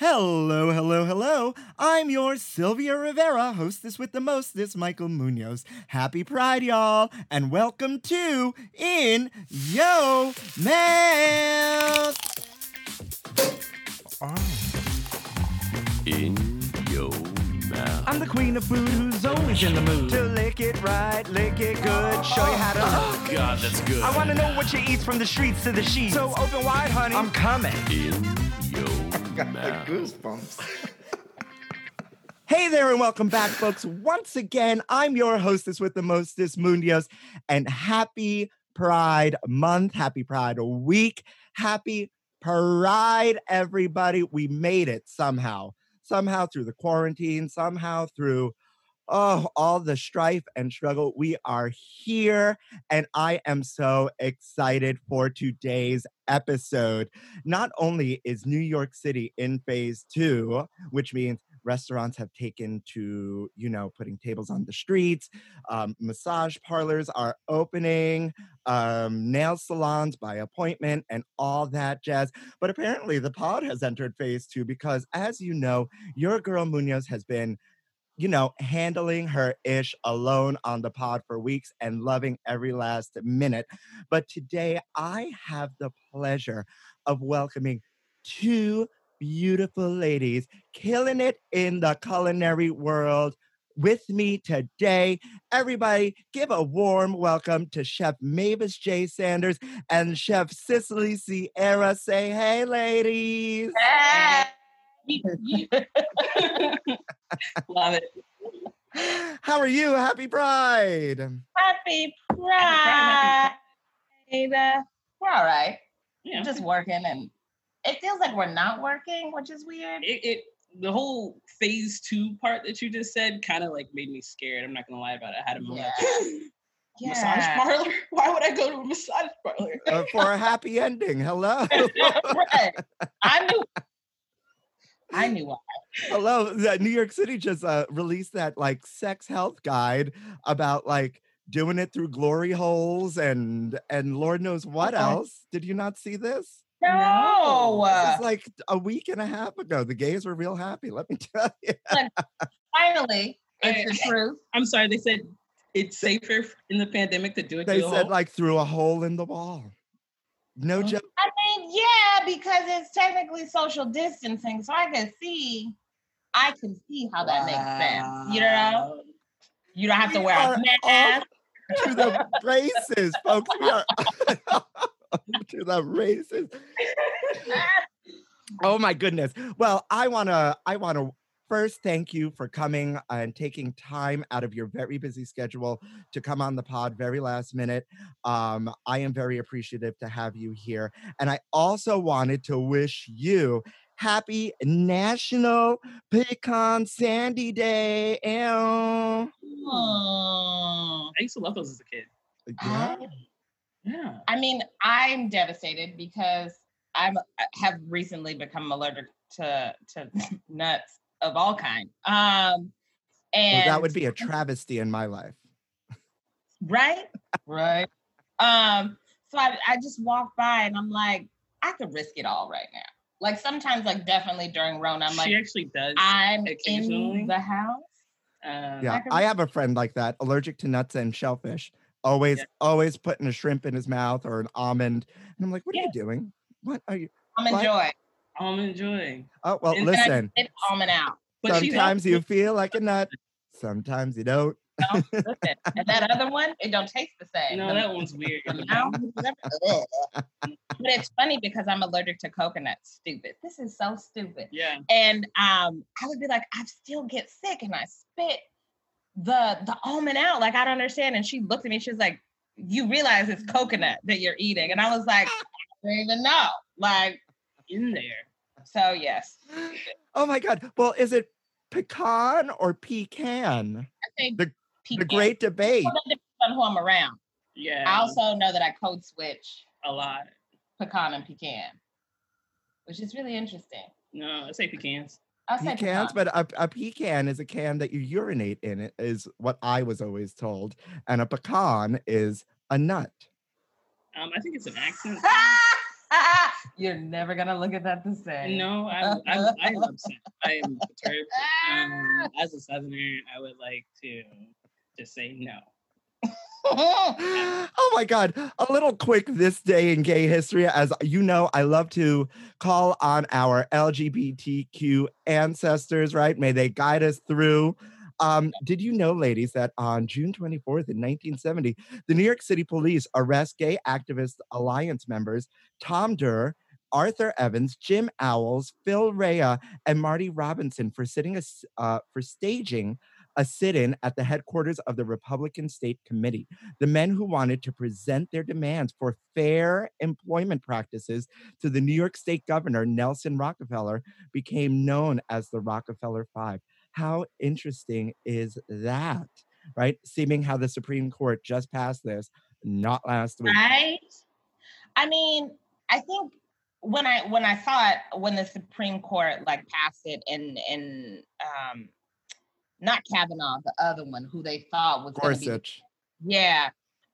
Hello, hello, hello. I'm your Sylvia Rivera, hostess with the mostest, Michael Munoz. Happy Pride, y'all, and welcome to In Yo Mouth. In your mouth. I'm the queen of food who's always in the mood to lick it right, lick it good, show you how to. Oh, God, that's good. I want to know what you eat from the streets to the sheets. So open wide, honey. I'm coming. In your Got mouth. the goosebumps. Hey there and welcome back, folks. Once again, I'm your hostess with the mostest, Munoz, and happy Pride Month, happy Pride Week, happy Pride, everybody. We made it somehow through the quarantine, somehow through all the strife and struggle. We are here, and I am so excited for today's episode. Not only is New York City in phase 2, which means restaurants have taken to, putting tables on the streets, massage parlors are opening, nail salons by appointment, and all that jazz. But apparently the pod has entered phase 2 because, as you know, your girl Munoz has been handling her ish alone on the pod for weeks and loving every last minute. But today I have the pleasure of welcoming two beautiful ladies killing it in the culinary world with me today. Everybody give a warm welcome to Chef Mavis J. Sanders and Chef Cicely Sierra. Say hey, ladies. Hey. Love it. How are you? Happy Pride. Happy Pride. We're all right. Yeah. Just working, and it feels like we're not working, which is weird. The whole phase 2 part that you just said kind of like made me scared. I'm not gonna lie about it. I had a moment. Yeah. Massage parlor? Why would I go to a massage parlor? For a happy ending. Hello. Right. I knew why. Hello. New York City just released that sex health guide about doing it through glory holes and Lord knows what else. Did you not see this? No. This is a week and a half ago. The gays were real happy, let me tell you. Finally, it's the truth. I'm sorry, they said it's safer in the pandemic to do it They through said a hole? through a hole in the wall. No joke. I mean, yeah, because it's technically social distancing, so I can see how that makes sense. You know? You don't have to wear a mask. To the races, folks. We are to the races. Oh my goodness. Well, I wanna first thank you for coming and taking time out of your very busy schedule to come on the pod very last minute. I am very appreciative to have you here. And I also wanted to wish you happy National Pecan Sandy Day. I used to love those as a kid. Yeah. I mean, I'm devastated because I have recently become allergic to nuts of all kinds. And that would be a travesty in my life. Right. So I just walk by and I'm like, I could risk it all right now. Sometimes, definitely during Rona, I'm she actually does. I'm occasionally in the house. I have a friend like that, allergic to nuts and shellfish. Always putting a shrimp in his mouth or an almond. And I'm like, what are you doing? What are you? Almond joy. Oh, well, listen. It's almond out. But sometimes you feel like a nut. Sometimes you don't. No, listen. And that other one, it don't taste the same. No, that one's weird. But it's funny because I'm allergic to coconut. Stupid. This is so stupid. Yeah. And I would be like, I still get sick and I spit the almond out. I don't understand. And she looked at me, she was like, you realize it's coconut that you're eating. And I was like, I don't even know. In there. So yes. Oh my God. Well, is it pecan or pecan? I say the great debate. Well, that depends on who I'm around. Yeah. I also know that I code switch a lot. Pecan and pecan, which is really interesting. No, I say pecans. I'll say Pecans, pecan. but a pecan is a can that you urinate in, it is what I was always told. And a pecan is a nut. I think it's an accent. You're never gonna look at that the same. No, I'm upset. I am perturbed. As a Southerner, I would like to just say no. Oh my God. A little quick this day in gay history. As you know, I love to call on our LGBTQ ancestors, right? May they guide us through. Did you know, ladies, that on June 24th in 1970, the New York City police arrest gay activist alliance members Tom Durr, Arthur Evans, Jim Owls, Phil Rea, and Marty Robinson for staging a sit-in at the headquarters of the Republican State Committee. The men who wanted to present their demands for fair employment practices to the New York State Governor, Nelson Rockefeller, became known as the Rockefeller Five. How interesting is that, right? Seeming how the Supreme Court just passed this, not last week. Right? I mean, I think when I saw it, when the Supreme Court like passed it and not Kavanaugh, the other one who they thought was Gorsuch. Yeah.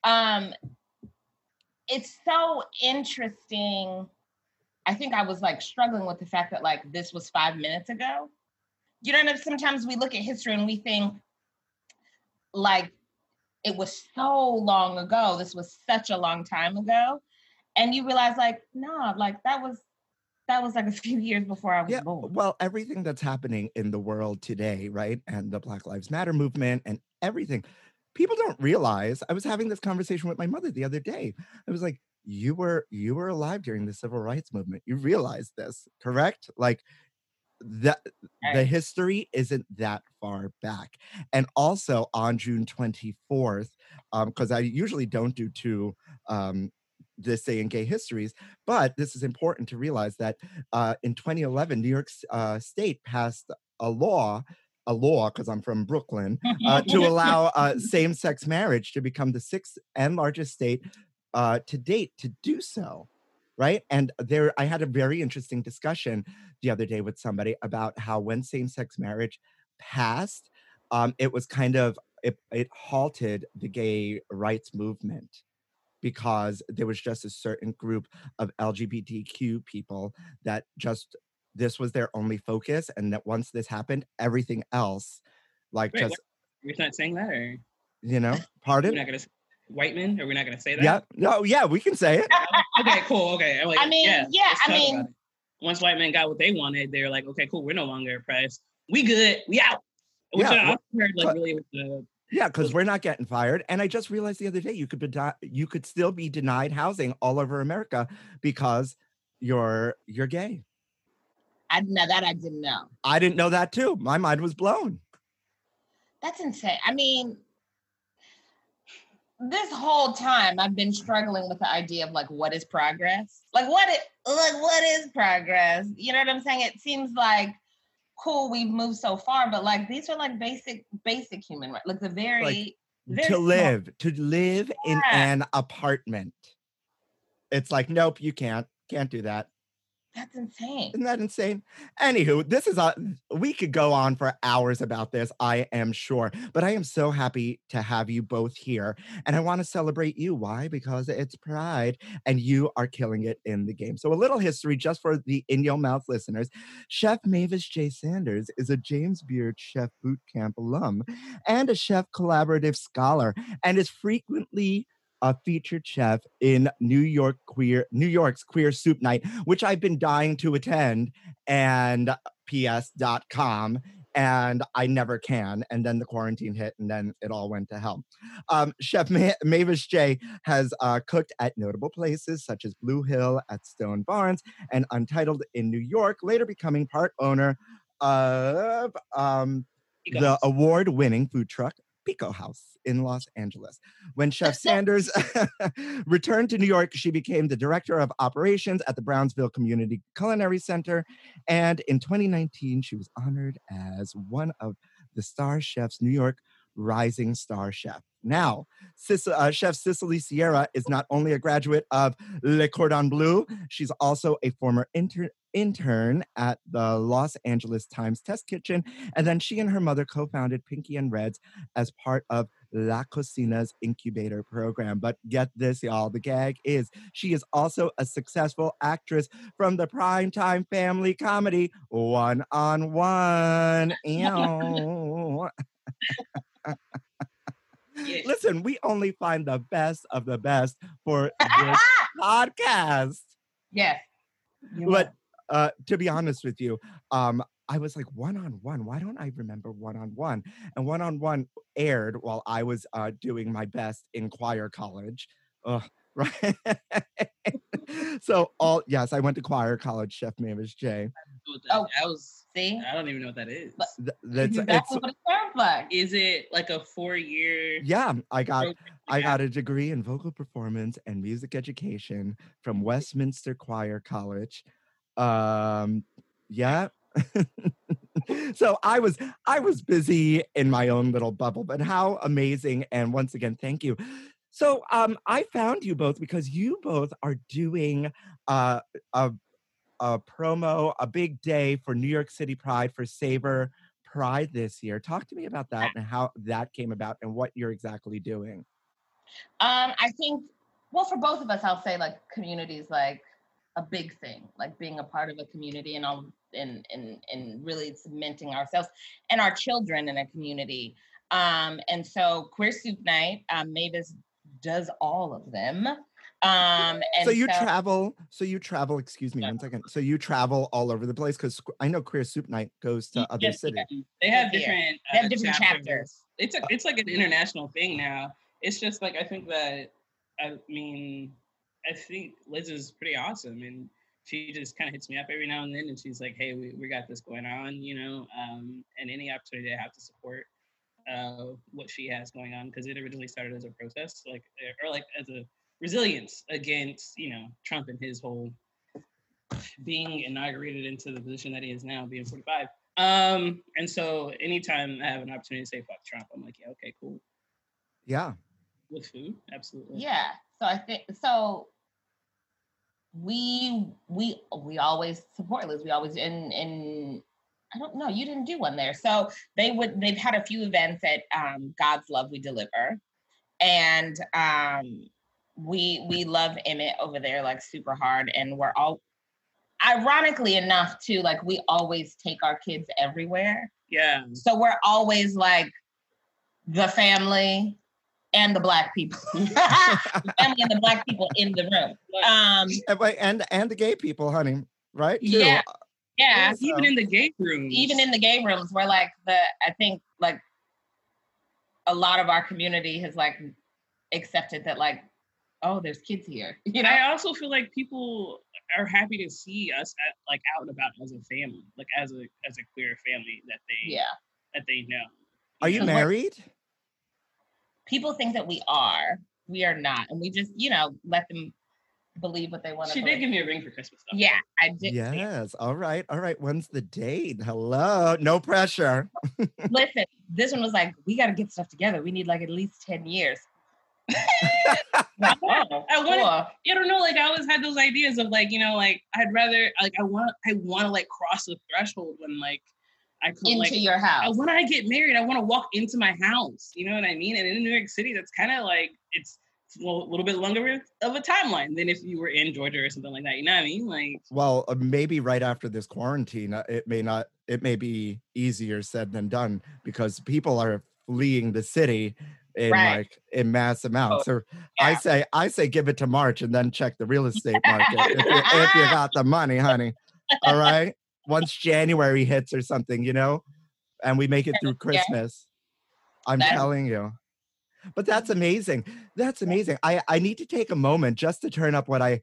It's so interesting. I think I was like struggling with the fact that like this was 5 minutes ago. You know, sometimes we look at history and we think like it was so long ago. This was such a long time ago. And you realize like, no, like that was like a few years before I was born. Well, everything that's happening in the world today, right? And the Black Lives Matter movement and everything, people don't realize. I was having this conversation with my mother the other day. I was like, you were alive during the civil rights movement. You realize this, correct? Like the history isn't that far back. And also on June 24th, because I usually don't do two this day in gay histories, but this is important to realize that in 2011, New York State passed a law, because I'm from Brooklyn, to allow same-sex marriage to become the sixth and largest state to date to do so, right? And I had a very interesting discussion the other day with somebody about how when same-sex marriage passed, it was kind of, it halted the gay rights movement, because there was just a certain group of LGBTQ people that just, this was their only focus. And that once this happened, everything else, like Wait, you're not saying that, or? You know, pardon? We're not going to, white men, are we not going to say that? Yeah, no, yeah, we can say it. Okay, cool, okay. I'm like, I mean, once white men got what they wanted, they were like, okay, cool, we're no longer oppressed. We good, we out. Which I heard like really with the... Yeah, because we're not getting fired. And I just realized the other day you could still be denied housing all over America because you're gay. I didn't know that. I didn't know. I didn't know that too. My mind was blown. That's insane. I mean, this whole time I've been struggling with the idea of like, what is progress? Like what is progress? You know what I'm saying? It seems like, cool, we've moved so far, but like these are like basic human rights, like the very to live in an apartment. It's like, nope, you can't do that. That's insane. Isn't that insane? Anywho, this is we could go on for hours about this, I am sure. But I am so happy to have you both here. And I want to celebrate you. Why? Because it's Pride and you are killing it in the game. So a little history just for the In Your Mouth listeners. Chef Mavis J. Sanders is a James Beard Chef Bootcamp alum and a Chef Collaborative Scholar, and is frequently a featured chef in New York's Queer Soup Night, which I've been dying to attend, and ps.com, and I never can. And then the quarantine hit, and then it all went to hell. Chef Mavis J. has cooked at notable places such as Blue Hill at Stone Barns and Untitled in New York, later becoming part owner of the award-winning food truck Pico House in Los Angeles. When Chef Sanders returned to New York, she became the director of operations at the Brownsville Community Culinary Center. And in 2019, she was honored as one of the Star Chef's New York Rising Star Chef. Now, Chef Cicely Sierra is not only a graduate of Le Cordon Bleu, she's also a former intern at the Los Angeles Times Test Kitchen. And then she and her mother co-founded Pinky and Reds as part of La Cocina's incubator program. But get this, y'all, the gag is she is also a successful actress from the primetime family comedy One on One. Ew. Yeah. Listen, we only find the best of the best for this podcast. Yes. But to be honest with you, I was like, One on One. Why don't I remember One on One? And One on One aired while I was doing my best in choir college. Ugh, right. So yes, I went to choir college, Chef Mavis J. Oh, I was. See? I don't even know what that is. That's Exactly what it sounds like. Is it like a 4-year? yeah, I got program? a degree in vocal performance and music education from Westminster Choir College. Yeah. So I was busy in my own little bubble, but how amazing. And once again, thank you. So I found you both because you both are doing a promo, a big day for New York City Pride for Savor Pride this year. Talk to me about that and how that came about and what you're exactly doing. I think, well, for both of us, I'll say like community is like a big thing, like being a part of a community and all and really cementing ourselves and our children in a community. And so Queer Soup Night, Mavis does all of them. And so you travel, excuse me one second. So you travel all over the place because I know Queer Soup Night goes to other cities. They have different, chapters. It's like an international thing now. It's just like, I think Liz is pretty awesome, and she just kind of hits me up every now and then, and she's like, hey, we got this going on, you know, and any opportunity I have to support what she has going on, because it originally started as a protest, or as a resilience against, you know, Trump and his whole being inaugurated into the position that he is now, being 45. And so anytime I have an opportunity to say fuck Trump, I'm like, yeah, okay, cool. Yeah. With food, absolutely. Yeah. So I think we always support Liz. We always and I don't know, you didn't do one there. So they've had a few events at God's Love We Deliver. And we love Emmett over there like super hard, and we're all, ironically enough too, like we always take our kids everywhere. Yeah. So we're always like the family and the Black people, the family and the Black people in the room. And the gay people, honey, right? Too. Yeah. Yeah. Even in the gay rooms. Even in the gay rooms, we're like I think like a lot of our community has like accepted that, like, oh, there's kids here. You know, I also feel like people are happy to see us out and about as a family, like as a queer family that they know. Are you married? People think that we are. We are not, and we just, you know, let them believe what they want to. She did give me a ring for Christmas, though. Yeah, I did. Yes. All right. When's the date? Hello. No pressure. Listen, this one was like, we got to get stuff together. We need like at least 10 years. I don't know, like I always had those ideas of like, you know, like I'd rather like I want to like cross the threshold when like I come into your house. When I get married, I want to walk into my house. You know what I mean? And in New York City, that's kind of like it's a little bit longer of a timeline than if you were in Georgia or something like that. You know what I mean? Like, well, maybe right after this quarantine, it may be easier said than done because people are fleeing the city in mass amounts. So yeah. I say give it to March and then check the real estate market if you got the money, honey. All right. Once January hits or something, you know, and we make it through Christmas. I'm telling you. But that's amazing. That's amazing. I need to take a moment just to turn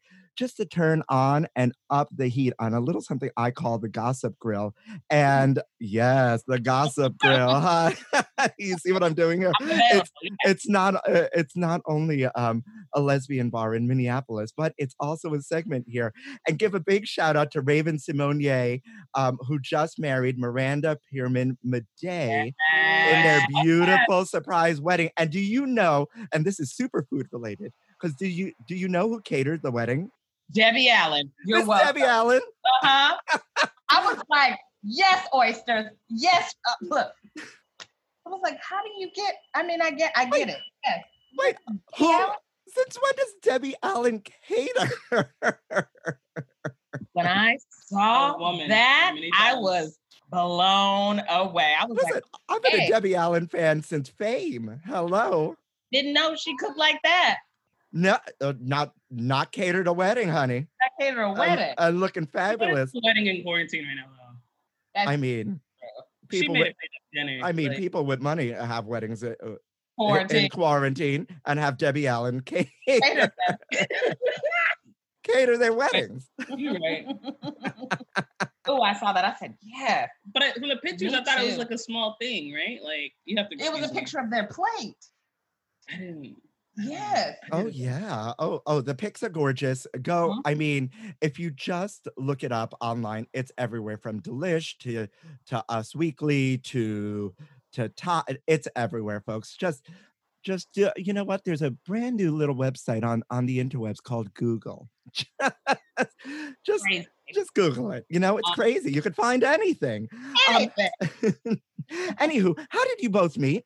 on and up the heat on a little something I call the Gossip Grill. And yes, the Gossip Grill. Huh? You see what I'm doing here? It's not only a lesbian bar in Minneapolis, but it's also a segment here. And give a big shout out to Raven Simonier, who just married Miranda Pierman Madej in their beautiful surprise wedding. And do you know, and this is super food related, because do you know who catered the wedding? Debbie Allen, you're Miss welcome. Debbie Allen. Uh-huh. I was like, yes, oysters. Yes. Look. I was like, how do you get, I get it. Yes. Wait, Yeah. since when does Debbie Allen cater? When I saw woman, that, many I times. was blown away. I was Listen, like, I've been hey. a Debbie Allen fan since Fame. Hello. didn't know she cooked like that. No, not catered a wedding, honey. I catered a wedding. Looking fabulous. Wedding in quarantine right now, though. That's I mean, She people made with, it dinner. I mean, like, people with money have weddings in quarantine. quarantine and have Debbie Allen Catered that. cater their weddings. You're right. Oh, I saw that. I said, yeah. But from the pictures, Me I thought it was too. like a small thing, right? Like you have to. It was a excuse me. picture of their plate. I didn't. Yes. Oh yeah. Oh, the pics are gorgeous. Go. Mhm. I mean, if you just look it up online, it's everywhere from Delish to Us Weekly to it's everywhere, folks. Just you know what? There's a brand new little website on the interwebs called Google. just Crazy. just Google it. You know, it's crazy. You could find anything. Anything. Anywho, how did you both meet?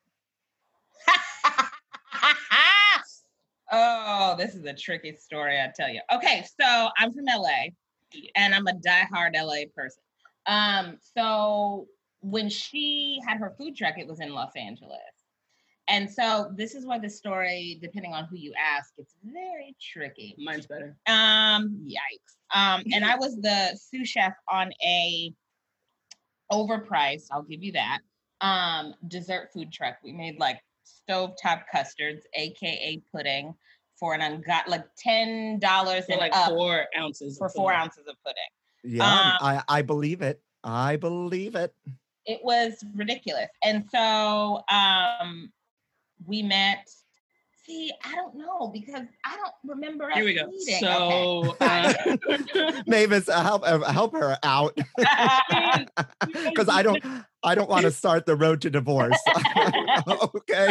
Oh, this is a tricky story, I tell you. Okay, so I'm from LA and I'm a diehard LA person. So when she had her food truck, it was in Los Angeles. And so this is where the story, depending on who you ask, it's very tricky. Mine's better. Yikes. And I was the sous chef on a overpriced, I'll give you that, dessert food truck. We made like stovetop custards, aka pudding, for an like $10 For and like up 4 ounces. for 4 ounces of pudding. Yeah, I believe it. I believe it. It was ridiculous. And so we met. See, I don't know because I don't remember us Here we go. meeting. So, Mavis, help her out because I don't want to start the road to divorce. Okay.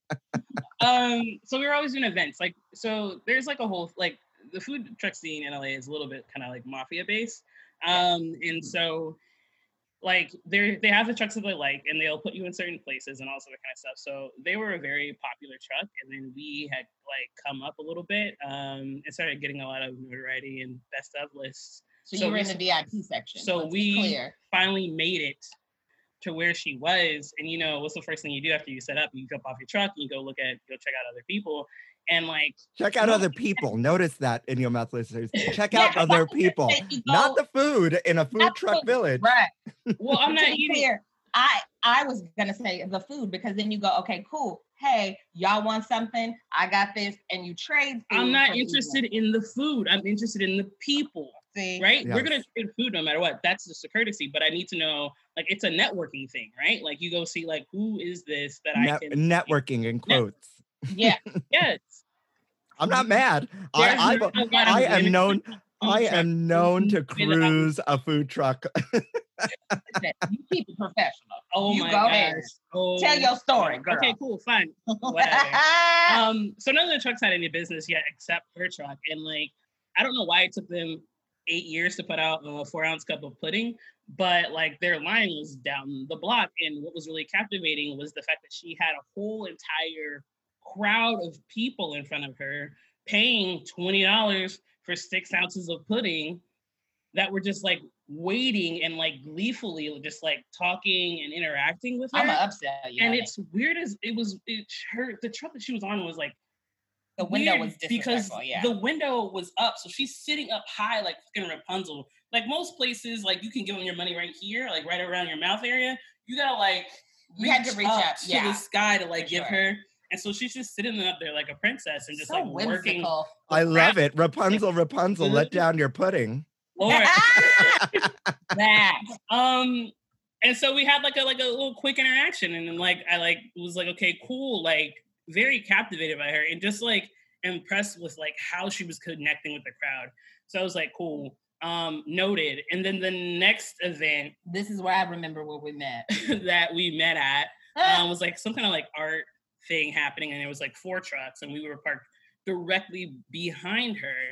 So we were always doing events. Like, so there's like a whole like the food truck scene in LA is a little bit kind of like mafia based. And so like they have the trucks that they like, and they'll put you in certain places and all this other kind of stuff. So they were a very popular truck, and then we had like come up a little bit and started getting a lot of notoriety and best of lists. So you were in the VIP section. So let's be we clear. finally made it to where she was. And you know, what's the first thing you do after you set up? You jump off your truck and you go check out other people. And like Check out other people. Notice that in your mouth, listeners. Check out other people, not the food in a food truck village. Right. well, I'm not To be eating. clear, I was gonna say the food because then you go, okay, cool. Hey, y'all want something? I got this, and you trade food. I'm not for interested in the food. I'm interested in the people. See? Right? Yes. We're gonna trade food no matter what. That's just a courtesy. But I need to know, like, it's a networking thing, right? Like, you go see, like, who is this that I can Networking in quotes. Yeah. Yes. I'm not mad. There's I no am known. food I truck. am known to Maybe the- cruise a food truck. You keep it professional. Oh You my go gosh. ahead. Oh, Tell your story, girl. Okay, cool, fine. Whatever. So none of the trucks had any business yet except her truck. And like, I don't know why it took them 8 years to put out a 4-ounce cup of pudding, but like their line was down the block. And what was really captivating was the fact that she had a whole entire crowd of people in front of her paying $20 for 6 ounces of pudding that were just like waiting and like gleefully just like talking and interacting with her. I'm upset. And it's weird as the truck that she was on was like the window weird was because disrespectful. Yeah. the window was up, so she's sitting up high like fucking Rapunzel. Like most places, like you can give them your money right here, like right around your mouth area. You gotta like You had to reach up, to yeah, the sky to like for give sure. her. And so she's just sitting up there like a princess and just so like working. whimsical. I love it. Rapunzel, let down your pudding. Lord. That. And so we had like a little quick interaction, and then like I like was like, okay, cool, like very captivated by her and just like impressed with like how she was connecting with the crowd. So I was like, cool, noted. And then the next event This is where I remember where we met. that we met at was like some kind of like art thing happening, and it was like 4 trucks, and we were parked directly behind her.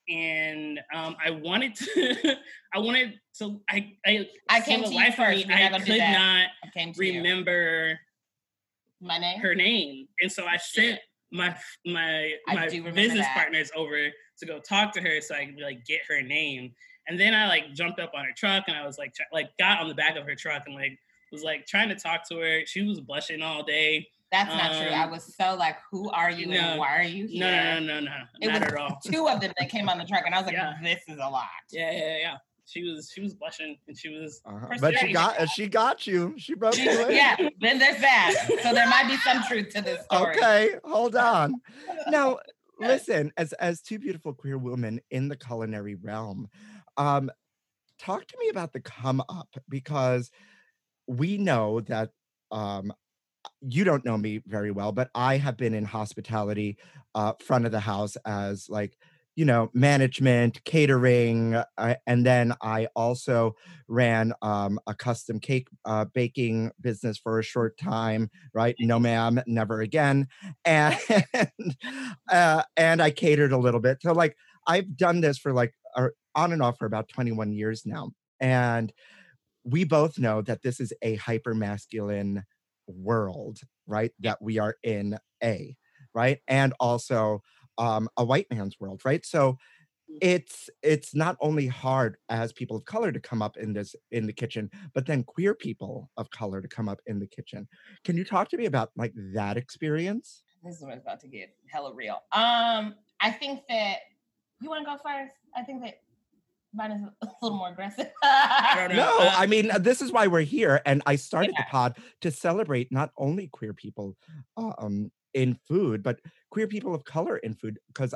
and I wanted to, I came for to the you life of first. me, I could not remember my name, her name, and so I sent my business partners over to go talk to her so I could like get her name. And then I like jumped up on her truck and I was like got on the back of her truck and like was like trying to talk to her. She was blushing all day. That's not true. I was so like, who are you and why are you here? No. It not was at all. 2 of them that came on the truck and I was like, this is a lot. Yeah. She was blushing and she was but she got you. She broke you in. Yeah, then there's that. So there might be some truth to this story. Okay, hold on. Now, listen, as 2 beautiful queer women in the culinary realm, talk to me about the come up, because we know that you don't know me very well, but I have been in hospitality, front of the house as like, you know, management, catering, and then I also ran a custom cake baking business for a short time, right? No, ma'am, never again. And and I catered a little bit. So like I've done this for like on and off for about 21 years now. And we both know that this is a hyper masculine world, right? That we are in right? And also a white man's world, right? So it's not only hard as people of color to come up in the kitchen, but then queer people of color to come up in the kitchen. Can you talk to me about like that experience? This is what it's about to get hella real. I think that you want to go first. I think that mine is a little more aggressive. No, I mean, this is why we're here. And I started the pod to celebrate not only queer people in food, but queer people of color in food. Because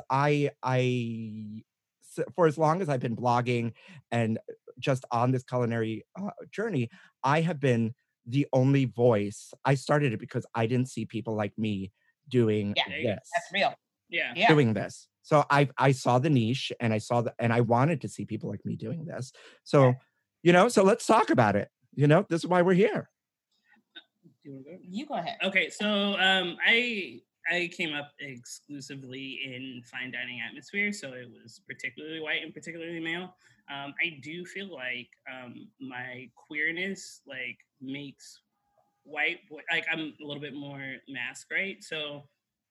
for as long as I've been blogging and just on this culinary journey, I have been the only voice. I started it because I didn't see people like me doing this. That's real. Yeah. Doing this. So I saw the niche and and I wanted to see people like me doing this. So, you know, so let's talk about it. You know, this is why we're here. Do you want to go? You go ahead. Okay, so I came up exclusively in fine dining atmosphere, so it was particularly white and particularly male. I do feel like my queerness like makes white boy, like I'm a little bit more mask, right? So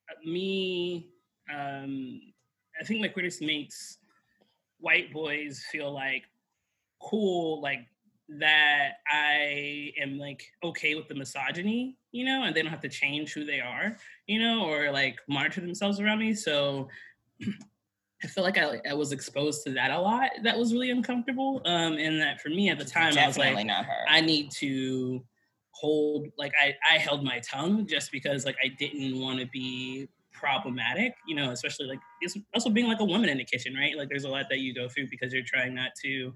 I think my queerness makes white boys feel like cool, like that I am like okay with the misogyny, you know, and they don't have to change who they are, you know, or like monitor themselves around me. So I feel like I was exposed to that a lot. That was really uncomfortable. And that for me at the time, I was like, I need to hold, like I held my tongue just because like I didn't want to be problematic, you know, especially like it's also being like a woman in the kitchen, right? Like there's a lot that you go through because you're trying not to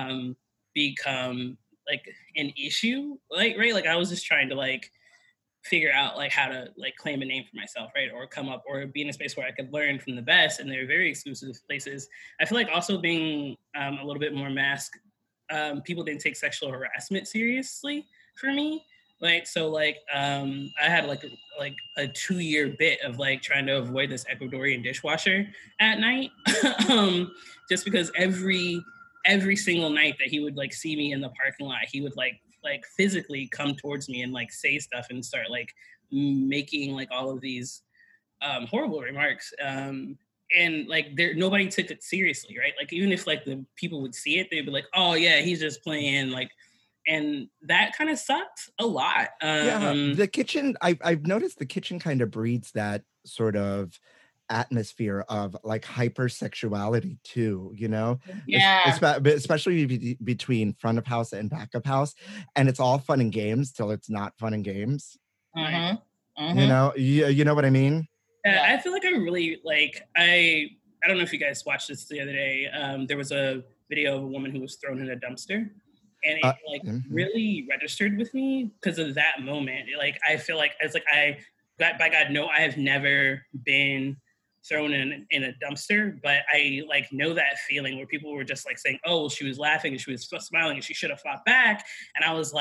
become like an issue, like, right? Like I was just trying to like figure out like how to like claim a name for myself, right? Or come up or be in a space where I could learn from the best, and they're very exclusive places. I feel like also being a little bit more masked, people didn't take sexual harassment seriously for me. Like, so like, I had like a 2-year bit of like trying to avoid this Ecuadorian dishwasher at night. Just because every single night that he would like see me in the parking lot, he would like physically come towards me and like say stuff and start like making like all of these horrible remarks. And like nobody took it seriously, right? Like even if like the people would see it, they'd be like, oh yeah, he's just playing, like. And that kind of sucked a lot. The kitchen, I've noticed the kitchen kind of breeds that sort of atmosphere of like hypersexuality too, you know? Yeah. Especially between front of house and back of house. And it's all fun and games till it's not fun and games. Mm-hmm. Mm-hmm. You know? You know what I mean? I feel like I really like, I don't know if you guys watched this the other day. There was a video of a woman who was thrown in a dumpster. And it really registered with me because of that moment. Like, I feel like it's like by God, no, I have never been thrown in a dumpster, but I like know that feeling where people were just like saying, oh, well, she was laughing and she was smiling and she should have fought back. And I was like,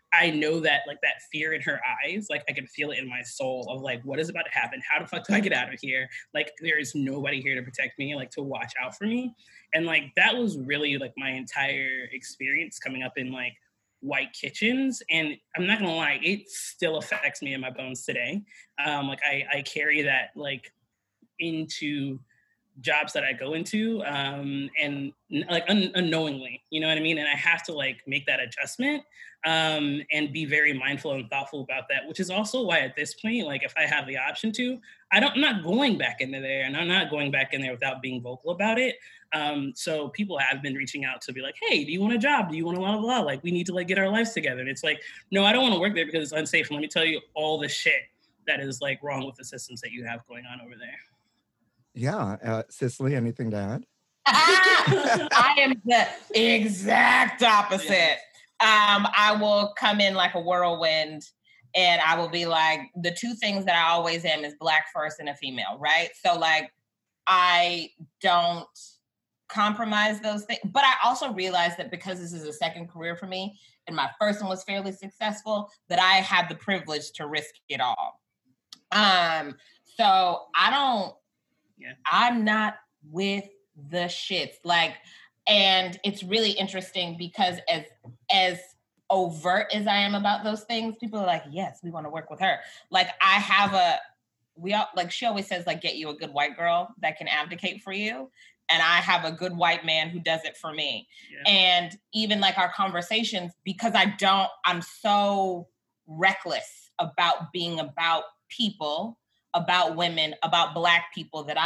I know that like that fear in her eyes, like I can feel it in my soul of like, what is about to happen? How the fuck do I get out of here? Like there is nobody here to protect me, like to watch out for me. And like that was really like my entire experience coming up in like white kitchens. And I'm not gonna lie, it still affects me in my bones today. Like I carry that like into jobs that I go into, and like unknowingly, you know what I mean? And I have to like make that adjustment, and be very mindful and thoughtful about that, which is also why at this point, like if I have the option to, I'm not going back into there, and I'm not going back in there without being vocal about it. So people have been reaching out to be like, hey, do you want a job? Do you want to blah, blah, blah? Like we need to like get our lives together. And it's like, no, I don't want to work there because it's unsafe. And let me tell you all the shit that is like wrong with the systems that you have going on over there. Yeah. Cicely, anything to add? I am the exact opposite. I will come in like a whirlwind and I will be like, the two things that I always am is Black first and a female, right? So like, I don't compromise those things. But I also realized that because this is a second career for me and my first one was fairly successful, that I have the privilege to risk it all. So I'm not with the shits. Like, and it's really interesting because as overt as I am about those things, people are like, yes, we want to work with her. Like she always says, like, get you a good white girl that can abdicate for you. And I have a good white man who does it for me. Yeah. And even like our conversations, because I'm so reckless about being about people, about women, about Black people, that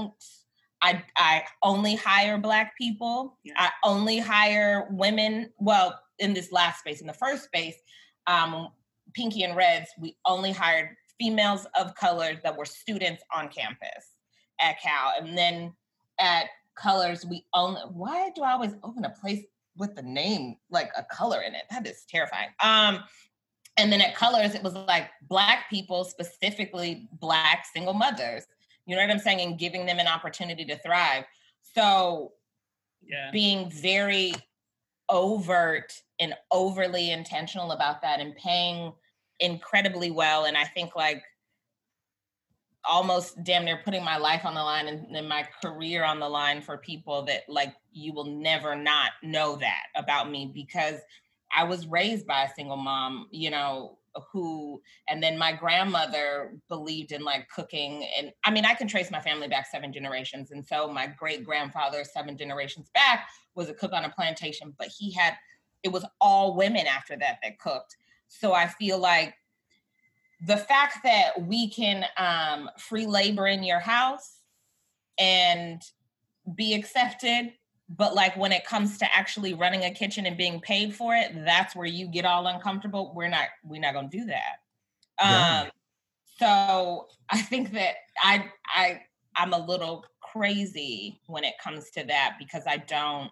I only hire Black people. Yeah. I only hire women. Well, in this last space, in the first space, Pinky and Reds, we only hired females of color that were students on campus at Cal. And then at Colors, why do I always open a place with the name, like a color in it? That is terrifying. And then at Colors, it was like Black people, specifically Black single mothers. You know what I'm saying? And giving them an opportunity to thrive. So being very overt and overly intentional about that and paying incredibly well. And I think like almost damn near putting my life on the line and my career on the line for people that like, you will never not know that about me, because I was raised by a single mom, you know, and then my grandmother believed in like cooking. And I mean, I can trace my family back 7 generations. And so my great grandfather, 7 generations back, was a cook on a plantation, but it was all women after that cooked. So I feel like the fact that we can free labor in your house and be accepted, but like when it comes to actually running a kitchen and being paid for it, that's where you get all uncomfortable. We're not going to do that. Yeah. So I think that I'm a little crazy when it comes to that, because I don't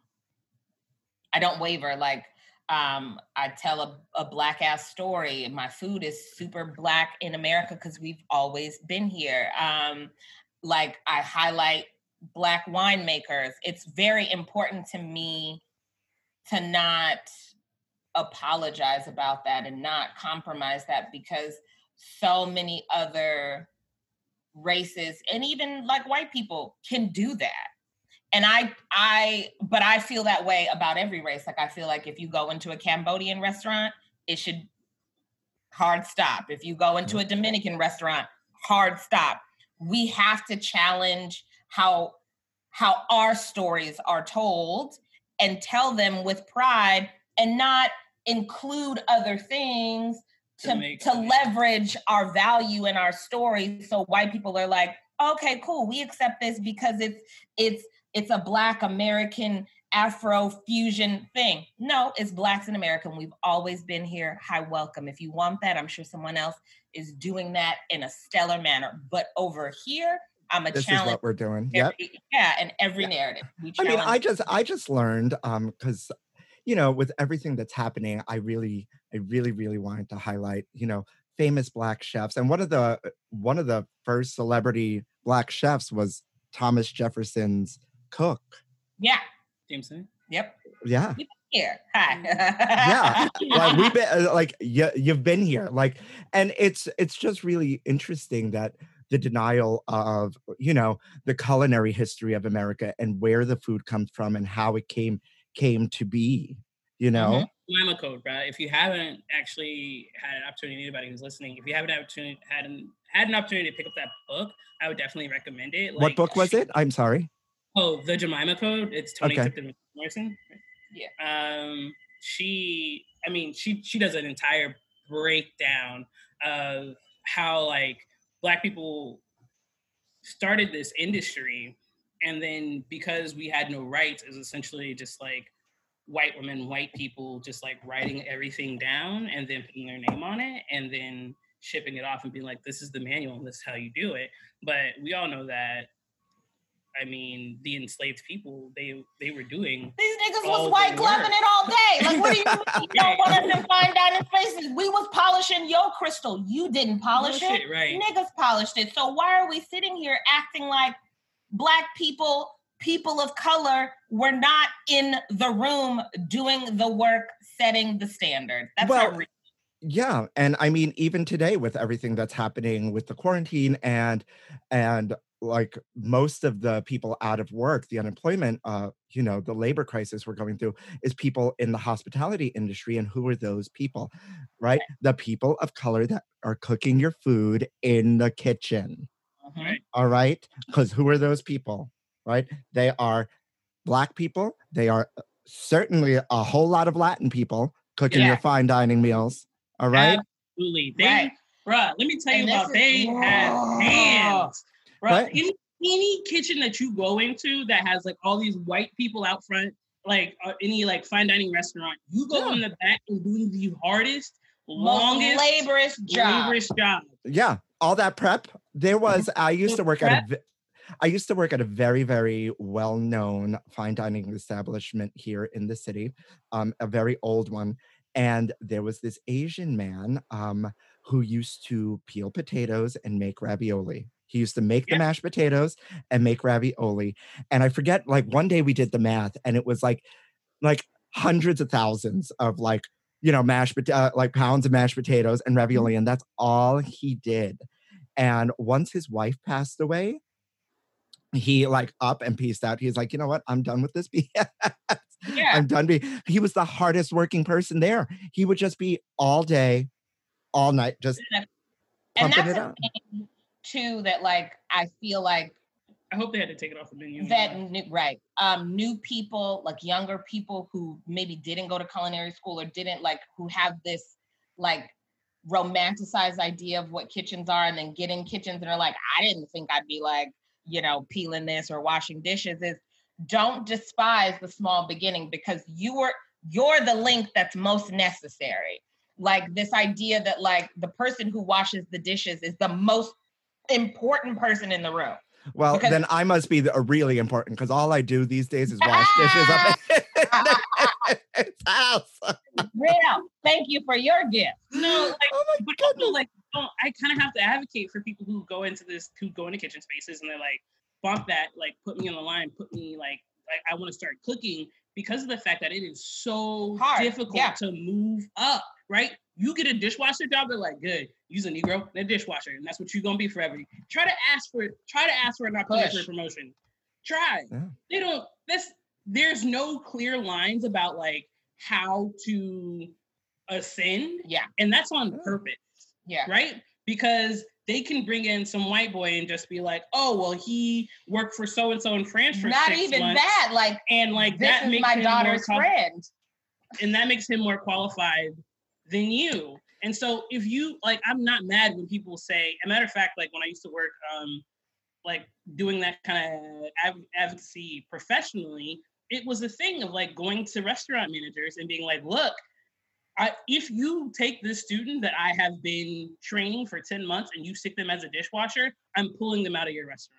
waver. Like, I tell a Black ass story. My food is super Black in America because we've always been here. Like I highlight Black winemakers. It's very important to me to not apologize about that and not compromise that, because so many other races and even like white people can do that. And but I feel that way about every race. Like I feel like if you go into a Cambodian restaurant, it should hard stop. If you go into a Dominican restaurant, hard stop. We have to challenge how our stories are told and tell them with pride, and not include other things to leverage our value in our story. So white people are like, okay, cool, we accept this because it's a Black American Afro fusion thing. No, it's Blacks in America. And we've always been here. Hi, welcome. If you want that, I'm sure someone else is doing that in a stellar manner. But over here, this is what we're doing. Yep. And every narrative. I mean, I just learned, because, you know, with everything that's happening, I really wanted to highlight, you know, famous Black chefs. And one of the first celebrity Black chefs was Thomas Jefferson's cook. Yeah. Jameson. Yep. Yeah. here. Hi. Yeah, like we've been like you've been here, like, and it's just really interesting that the denial of, you know, the culinary history of America and where the food comes from and how it came to be, you know. Jemima Code, bro. If you haven't actually had an opportunity, anybody who's listening, if you haven't had an opportunity to pick up that book, I would definitely recommend it. What book was it? I'm sorry. Oh, The Jemima Code. It's Toni Okay. Tipton Morrison. Yeah. She does an entire breakdown of how like Black people started this industry, and then because we had no rights, is essentially just like white women, white people just like writing everything down and then putting their name on it and then shipping it off and being like, this is the manual and this is how you do it. But we all know that, I mean, the enslaved people, they were doing. These niggas was white gloving it all day. Like, what do you mean you don't want us in fine dining spaces? We was polishing your crystal. You didn't polish it. Right. Niggas polished it. So why are we sitting here acting like Black people, people of color, were not in the room doing the work, setting the standard? That's not real. Yeah, and I mean, even today with everything that's happening with the quarantine and like most of the people out of work, the unemployment, you know, the labor crisis we're going through is people in the hospitality industry. And who are those people, right? The people of color that are cooking your food in the kitchen. All right? Because who are those people, right? They are Black people. They are certainly a whole lot of Latin people cooking your fine dining meals. All right? Absolutely. Bruh, let me tell you about they have hands. Right. Any kitchen that you go into that has like all these white people out front, like any like fine dining restaurant, you go in the back and doing the hardest, longest, laborious job. Yeah, all that prep. There was. I used to work at a very, very well-known fine dining establishment here in the city, a very old one, and there was this Asian man who used to peel potatoes and make ravioli. He used to make the mashed potatoes and make ravioli. And I forget, like one day we did the math and it was like hundreds of thousands of like, you know, like pounds of mashed potatoes and ravioli. And that's all he did. And once his wife passed away, he like up and peaced out. He's like, you know what? I'm done with this BS. I'm done he was the hardest working person there. He would just be all day, all night, just pumping it up. Too, that like I feel like I hope they had to take it off the menu. New people, like younger people who maybe didn't go to culinary school or didn't like, who have this like romanticized idea of what kitchens are, and then get in kitchens and are like, I didn't think I'd be like, you know, peeling this or washing dishes. Is don't despise the small beginning, because you're the link that's most necessary. Like this idea that like the person who washes the dishes is the most important person in the room. Well, then I must be really important, because all I do these days is wash dishes up in his house. Real. Thank you for your gift. No, like, oh my goodness. Like, I kind of have to advocate for people who go into kitchen spaces and they're like, bump that, like, put me on the line, put me like I want to start cooking, because of the fact that it is so difficult to move up, right? You get a dishwasher job, they're like, good, use a Negro and a dishwasher, and that's what you're gonna be forever. Try to ask for an opportunity for promotion. Try. Yeah. There's no clear lines about like how to ascend. Yeah. And that's on purpose. Yeah. Right? Because they can bring in some white boy and just be like, oh, well, he worked for so-and-so in France for 6 months. Not even that, like, and like this that is makes my daughter's friend. And that makes him more qualified than you. And so if you, like, I'm not mad when people say, a matter of fact, like when I used to work, like doing that kind of advocacy professionally, it was a thing of like going to restaurant managers and being like, look, if you take this student that I have been training for 10 months and you stick them as a dishwasher, I'm pulling them out of your restaurant.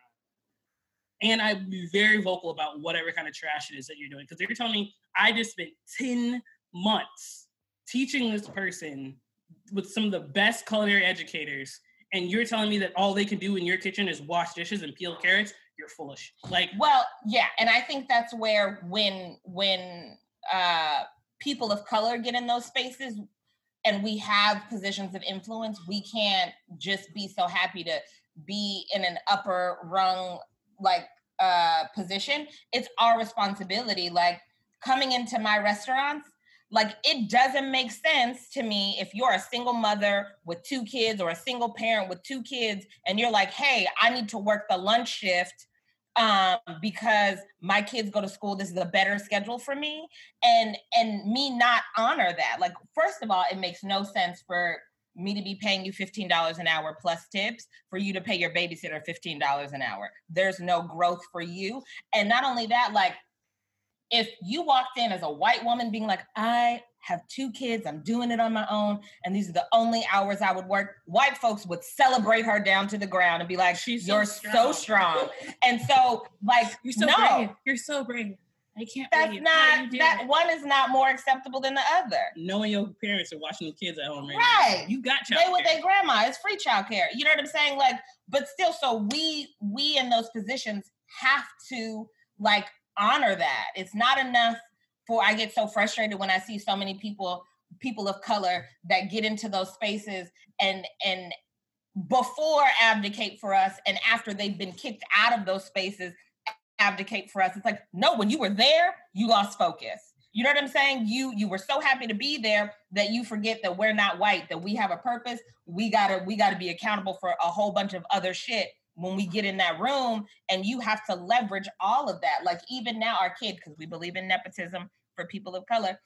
And I'd be very vocal about whatever kind of trash it is that you're doing. Because they're telling me, I just spent 10 months teaching this person with some of the best culinary educators, and you're telling me that all they can do in your kitchen is wash dishes and peel carrots, you're foolish. Like, well, yeah. And I think that's where when people of color get in those spaces and we have positions of influence, we can't just be so happy to be in an upper rung position. It's our responsibility. Like coming into my restaurants, like it doesn't make sense to me if you're a single mother with 2 kids or a single parent with 2 kids and you're like, hey, I need to work the lunch shift because my kids go to school. This is a better schedule for me. And me not honor that. Like, first of all, it makes no sense for me to be paying you $15 an hour plus tips for you to pay your babysitter $15 an hour. There's no growth for you. And not only that, like, if you walked in as a white woman being like, I have 2 kids, I'm doing it on my own, and these are the only hours I would work, white folks would celebrate her down to the ground and be like, you're so strong. And so, like, you're so brave. You're so brave. I can't believe that one is not more acceptable than the other. Knowing your parents are watching the kids at home, right? You got childcare. Stay with their grandma. It's free childcare. You know what I'm saying? Like, but still, so we in those positions have to like honor that. It's not enough for. I get so frustrated when I see so many people of color that get into those spaces and before advocate for us, and after they've been kicked out of those spaces, abdicate for us. It's like, no, when you were there, you lost focus. You know what I'm saying? You were so happy to be there that you forget that we're not white, that we have a purpose. We gotta be accountable for a whole bunch of other shit when we get in that room, and you have to leverage all of that. Like even now our kid, because we believe in nepotism for people of color,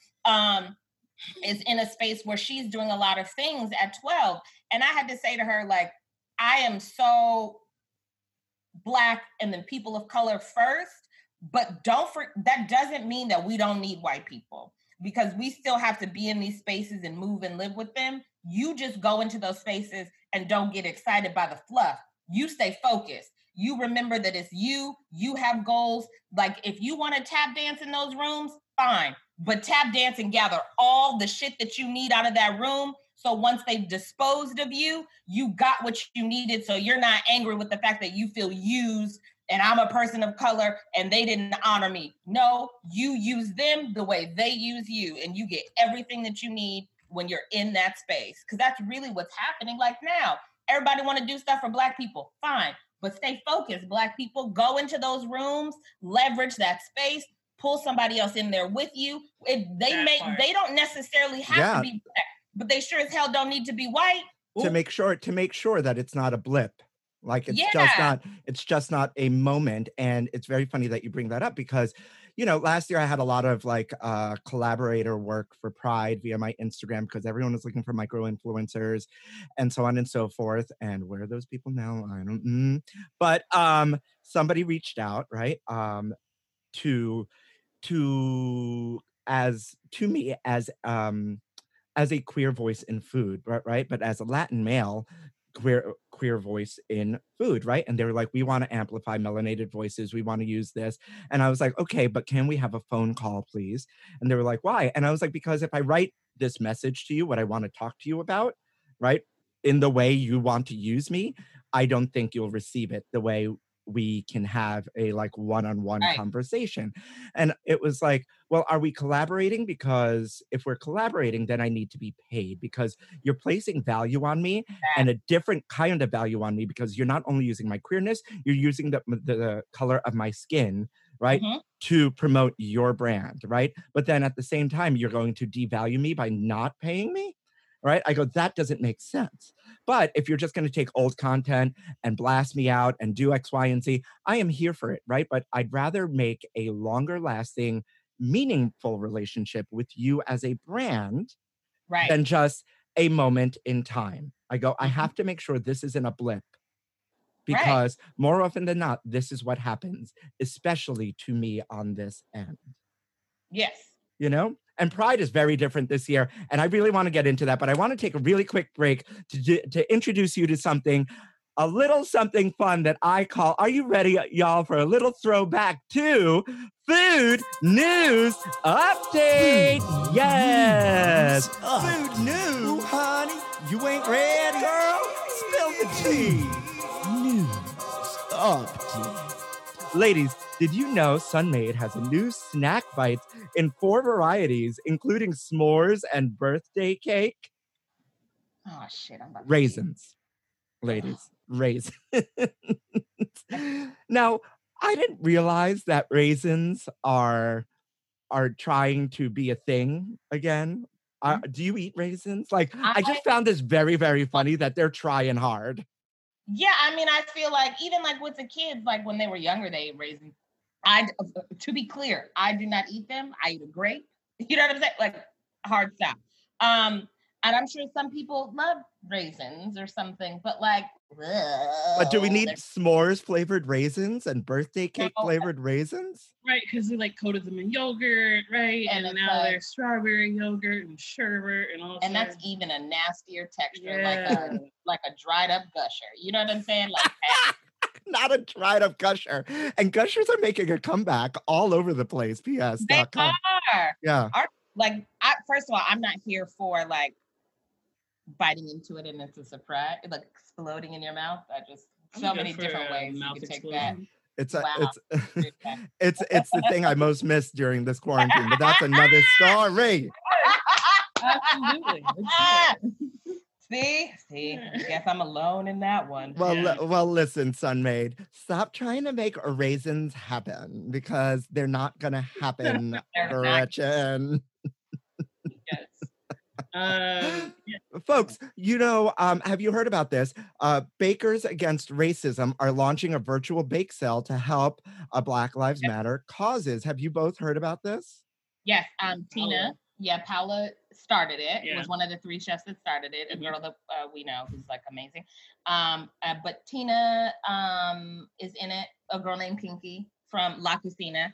is in a space where she's doing a lot of things at 12. And I had to say to her, like, I am so Black and then people of color first, but that doesn't mean that we don't need white people, because we still have to be in these spaces and move and live with them. You just go into those spaces and don't get excited by the fluff. You stay focused. You remember that it's you have goals. Like if you want to tap dance in those rooms, fine, but tap dance and gather all the shit that you need out of that room. So once they've disposed of you, you got what you needed. So you're not angry with the fact that you feel used and I'm a person of color and they didn't honor me. No, you use them the way they use you, and you get everything that you need when you're in that space. Because that's really what's happening. Like now, everybody want to do stuff for Black people. Fine, but stay focused. Black people, go into those rooms, leverage that space, pull somebody else in there with you. They don't necessarily have to be Black, but they sure as hell don't need to be white. To make sure that it's not a blip. Like it's just not a moment. And it's very funny that you bring that up because, you know, last year I had a lot of like collaborator work for Pride via my Instagram because everyone was looking for micro influencers and so on and so forth. And where are those people now? I don't know. But somebody reached out, right? To me as a queer voice in food, right? But as a Latin male, queer voice in food, right? And they were like, we want to amplify melanated voices. We want to use this. And I was like, okay, but can we have a phone call, please? And they were like, why? And I was like, because if I write this message to you, what I want to talk to you about, right, in the way you want to use me, I don't think you'll receive it the way we can have a like one-on-one conversation. And it was like, well, are we collaborating? Because if we're collaborating, then I need to be paid because you're placing value on me and a different kind of value on me because you're not only using my queerness, you're using the color of my skin, right? Mm-hmm. To promote your brand, right? But then at the same time, you're going to devalue me by not paying me? Right? I go, that doesn't make sense. But if you're just going to take old content and blast me out and do X, Y, and Z, I am here for it, right? But I'd rather make a longer lasting, meaningful relationship with you as a brand than just a moment in time. I go, I have to make sure this isn't a blip because more often than not, this is what happens, especially to me on this end. Yes. You know? And Pride is very different this year. And I really want to get into that, but I want to take a really quick break to introduce you to a little something fun that I call, are you ready, y'all, for a little throwback to Food News Update? Yes. Food News, honey. You ain't ready, girl? Spill the tea. News Update. Ladies, Did you know Sunmaid has a new snack bites in 4 varieties, including s'mores and birthday cake? Oh shit, I'm about to Raisins, ladies, raisins. Now, I didn't realize that raisins are trying to be a thing again. Do you eat raisins? Like, I just found this very, very funny that they're trying hard. Yeah, I mean, I feel like even like with the kids, like when they were younger, they ate raisins. To be clear, I do not eat them. I eat a grape. You know what I'm saying? Like hard stop. And I'm sure some people love raisins or something, but like, But do we need s'mores flavored raisins and birthday cake flavored raisins? Right, because they like coated them in yogurt, right? And now they're strawberry yogurt and sherbet and all. And that's even a nastier texture, like a dried up gusher. You know what I'm saying? Like not a dried up gusher. And gushers are making a comeback all over the place. PS. They are. Yeah. First of all, I'm not here for like biting into it and it's a surprise, like exploding in your mouth. So many different ways you can take that. It's the thing I most missed during this quarantine, but that's another story. Absolutely. See, I guess I'm alone in that one. Well, listen, Sunmaid, stop trying to make raisins happen because they're not gonna happen, Gretchen. Yes. Folks, have you heard about this? Bakers Against Racism are launching a virtual bake sale to help Black Lives Matter causes. Have you both heard about this? Yes, Tina. Paula started it. It was one of the 3 chefs that started it. A girl that we know who's like amazing. But Tina is in it. A girl named Pinky from La Cucina.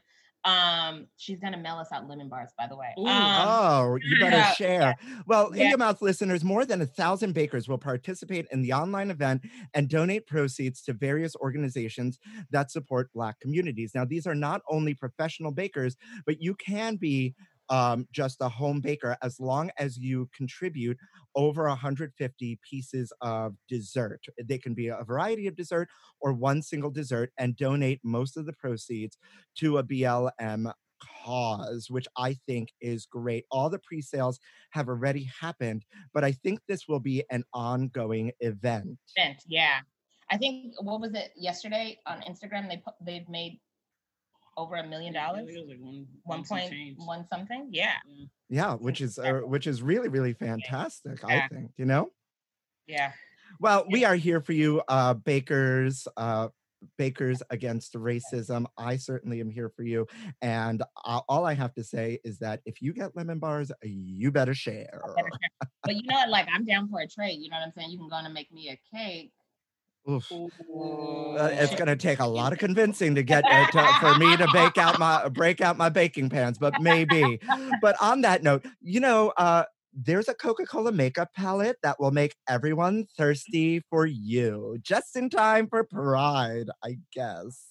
She's gonna mail us out lemon bars, by the way. You better share. Well, In Your Mouth listeners, more than 1,000 bakers will participate in the online event and donate proceeds to various organizations that support Black communities. Now, these are not only professional bakers, but you can be just a home baker as long as you contribute over 150 pieces of dessert. They can be a variety of dessert or one single dessert, and donate most of the proceeds to a BLM cause, which I think is great. All the pre-sales have already happened, but I think this will be an ongoing event. Yeah. I think, what was it, yesterday on Instagram, they've made over $1 million. I think it was like 1.1 something. Yeah, which is really, really fantastic. I think, Yeah. Well, we are here for you, bakers Against Racism. I certainly am here for you, and all I have to say is that if you get lemon bars, you better share. But like, I'm down for a trade. You know what I'm saying? You can go and make me a cake. Oof. It's going to take a lot of convincing to get for me to break out my baking pans, but maybe. But on that note, there's a Coca-Cola makeup palette that will make everyone thirsty for you, just in time for Pride, I guess.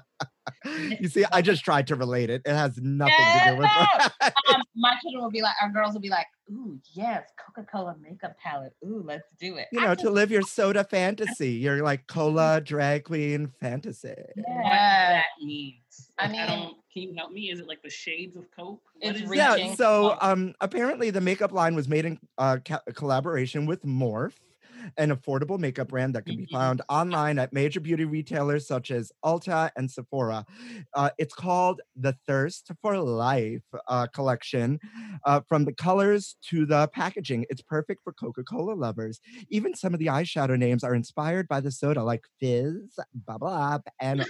You see, I just tried to relate it. It has nothing to do with it. My children will be like, our girls will be like, ooh, yes, Coca-Cola makeup palette. Ooh, let's do it. To live your soda fantasy, your like cola drag queen fantasy. Yeah. What that means. I mean, can you help me? Is it like the shades of Coke? Yeah, so apparently the makeup line was made in collaboration with Morphe, an affordable makeup brand that can be found online at major beauty retailers such as Ulta and Sephora. It's called the Thirst for Life collection. From the colors to the packaging, it's perfect for Coca-Cola lovers. Even some of the eyeshadow names are inspired by the soda, like Fizz, Bubble Up, and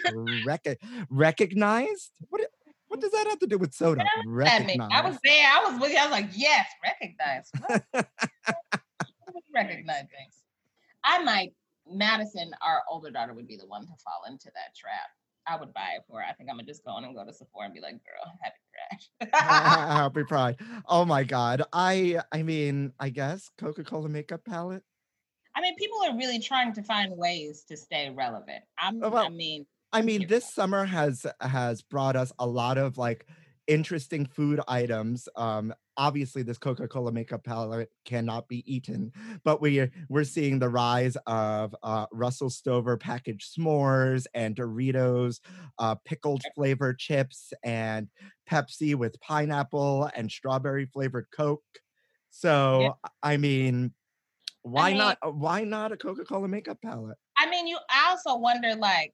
Recognized. What does that have to do with soda? Recognized. I was there. I was with you. I was like, yes, Recognized. Recognize things. Madison, our older daughter, would be the one to fall into that trap. I would buy it for her. I think I'm gonna just go on and go to Sephora and be like, girl, happy crash. Happy Pride. Oh my God. I mean, I guess Coca-Cola makeup palette. I mean, people are really trying to find ways to stay relevant. I mean, this summer has brought us a lot of like interesting food items. Obviously, this Coca-Cola makeup palette cannot be eaten, but we're seeing the rise of Russell Stover packaged s'mores and Doritos pickled flavor chips and Pepsi with pineapple and strawberry flavored Coke. Yeah. So, I mean, I mean, why not a Coca-Cola makeup palette? I also wonder, like,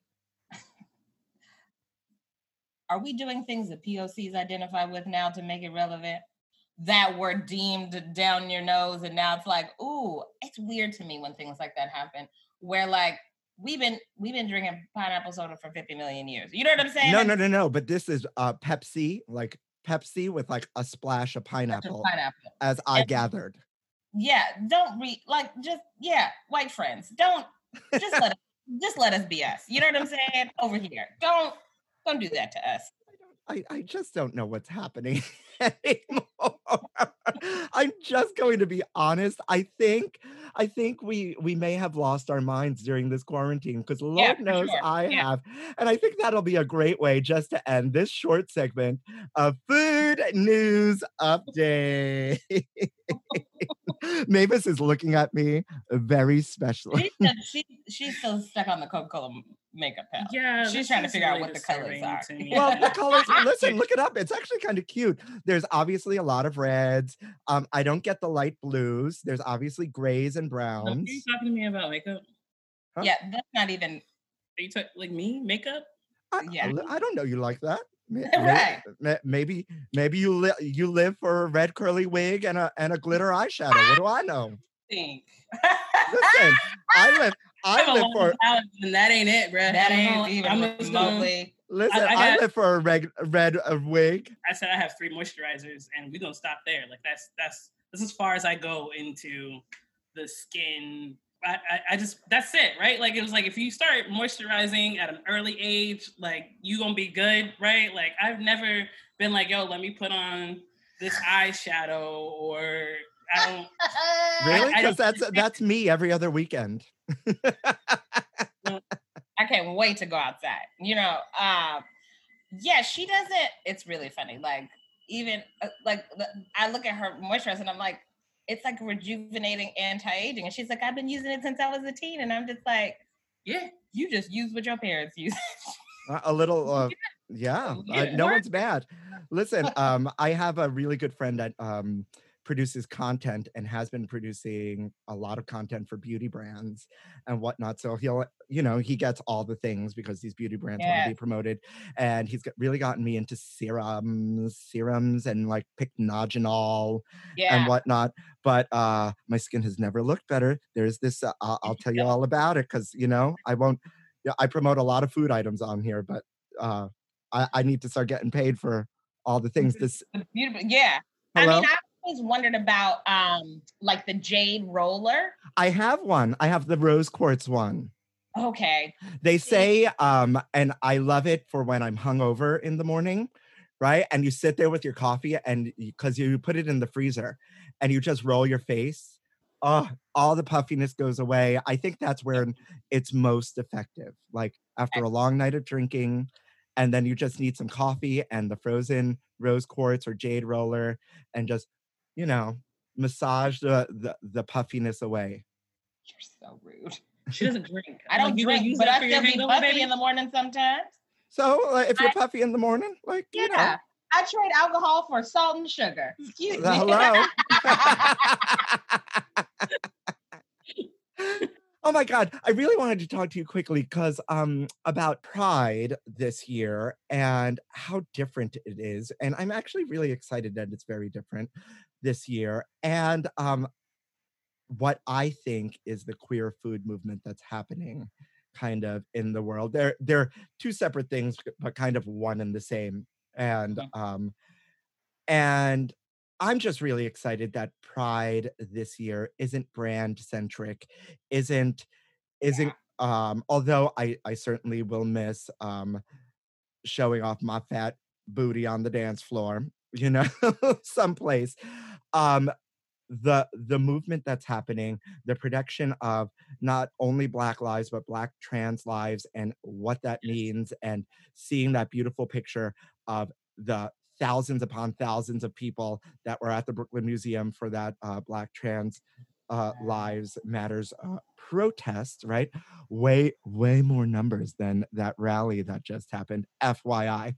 are we doing things that POCs identify with now to make it relevant? That were deemed down your nose, and now it's like, ooh, it's weird to me when things like that happen. Where like we've been drinking pineapple soda for 50 million years. You know what I'm saying? No. But this is Pepsi, like Pepsi with like a splash of pineapple, as I gathered. Yeah, don't white friends, don't just let us be us. You know what I'm saying? Over here, don't do that to us. I just don't know what's happening anymore. I'm just going to be honest. I think we may have lost our minds during this quarantine because Lord knows sure. I have. And I think that'll be a great way just to end this short segment of Food News Update. Mavis is looking at me very specially. She's still stuck on the Coca-Cola makeup palette. Yeah, she's trying to figure out what the colors are. Well, the colors, listen, look it up. It's actually kind of cute. There's obviously a lot of reds. I don't get the light blues. There's obviously grays and browns. Are you talking to me about makeup? Huh? Yeah, that's not even. Are you talking like me? Makeup? I don't know you like that. Right. Maybe you live for a red curly wig and a glitter eyeshadow. What do I know? Listen, I live for, and that ain't it, bro. That ain't even remotely. Listen, I live for a red wig. I said I have 3 moisturizers, and we're gonna stop there. Like that's as far as I go into the skin. I just, that's it, right? Like, it was like, if you start moisturizing at an early age, like, you gonna be good, right? Like, I've never been like, yo, let me put on this eyeshadow, or I don't. Really? Because that's me every other weekend. I can't wait to go outside. You know, yeah, she doesn't. It's really funny. Like, even I look at her moisturizer and I'm like, it's like rejuvenating anti-aging. And she's like, I've been using it since I was a teen. And I'm just like, yeah, you just use what your parents use. A little, yeah. No one's bad. Listen, I have a really good friend that produces content and has been producing a lot of content for beauty brands and whatnot. So he gets all the things because these beauty brands want to be promoted. And he's really gotten me into serums and like pycnogenol and whatnot. But my skin has never looked better. There's this, I'll tell you all about it because, I promote a lot of food items on here, but I need to start getting paid for all the things. Yeah. Hello? I mean, I always wondered about like the jade roller. I have one. I have the rose quartz one. Okay. They say, and I love it for when I'm hungover in the morning, right? And you sit there with your coffee and because you put it in the freezer and you just roll your face. Oh, all the puffiness goes away. I think that's where it's most effective. Like after a long night of drinking, and then you just need some coffee and the frozen rose quartz or jade roller and just, massage the puffiness away. You're so rude. She doesn't drink. I don't drink, but I still be puffy in the morning sometimes. So if you're puffy in the morning, like, I trade alcohol for salt and sugar. Excuse me. Hello. Oh my God. I really wanted to talk to you quickly because about Pride this year and how different it is. And I'm actually really excited that it's very different this year. And what I think is the queer food movement that's happening kind of in the world. They're 2 separate things, but kind of one and the same. And I'm just really excited that Pride this year isn't brand centric, isn't although I certainly will miss showing off my fat booty on the dance floor, someplace. The movement that's happening, the production of not only Black lives, but Black trans lives and what that means, and seeing that beautiful picture of the thousands upon thousands of people that were at the Brooklyn Museum for that Black Trans Lives Matters protest, right? Way more numbers than that rally that just happened. FYI.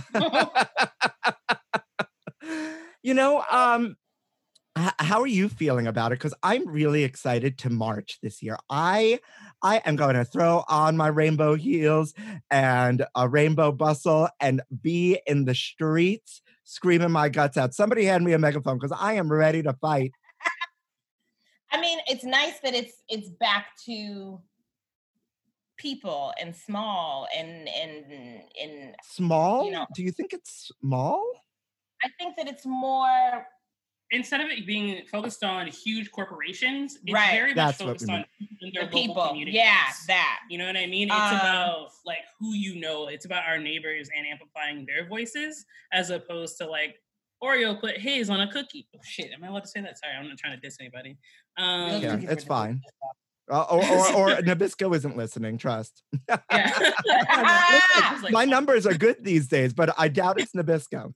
You know, how are you feeling about it? Because I'm really excited to march this year. I am going to throw on my rainbow heels and a rainbow bustle and be in the streets screaming my guts out. Somebody hand me a megaphone because I am ready to fight. I mean, it's nice that it's back to people and small and small. You know, do you think it's small? I think that it's more. Instead of it being focused on huge corporations, it's right. very That's much focused on the people. Communities. Yeah, that. You know what I mean? It's about like who you know. It's about our neighbors and amplifying their voices, as opposed to like Oreo put haze on a cookie. Oh shit! Am I allowed to say that? Sorry, I'm not trying to diss anybody. Yeah, it's fine. Or Nabisco isn't listening. Trust. Yeah. My numbers are good these days, but I doubt it's Nabisco.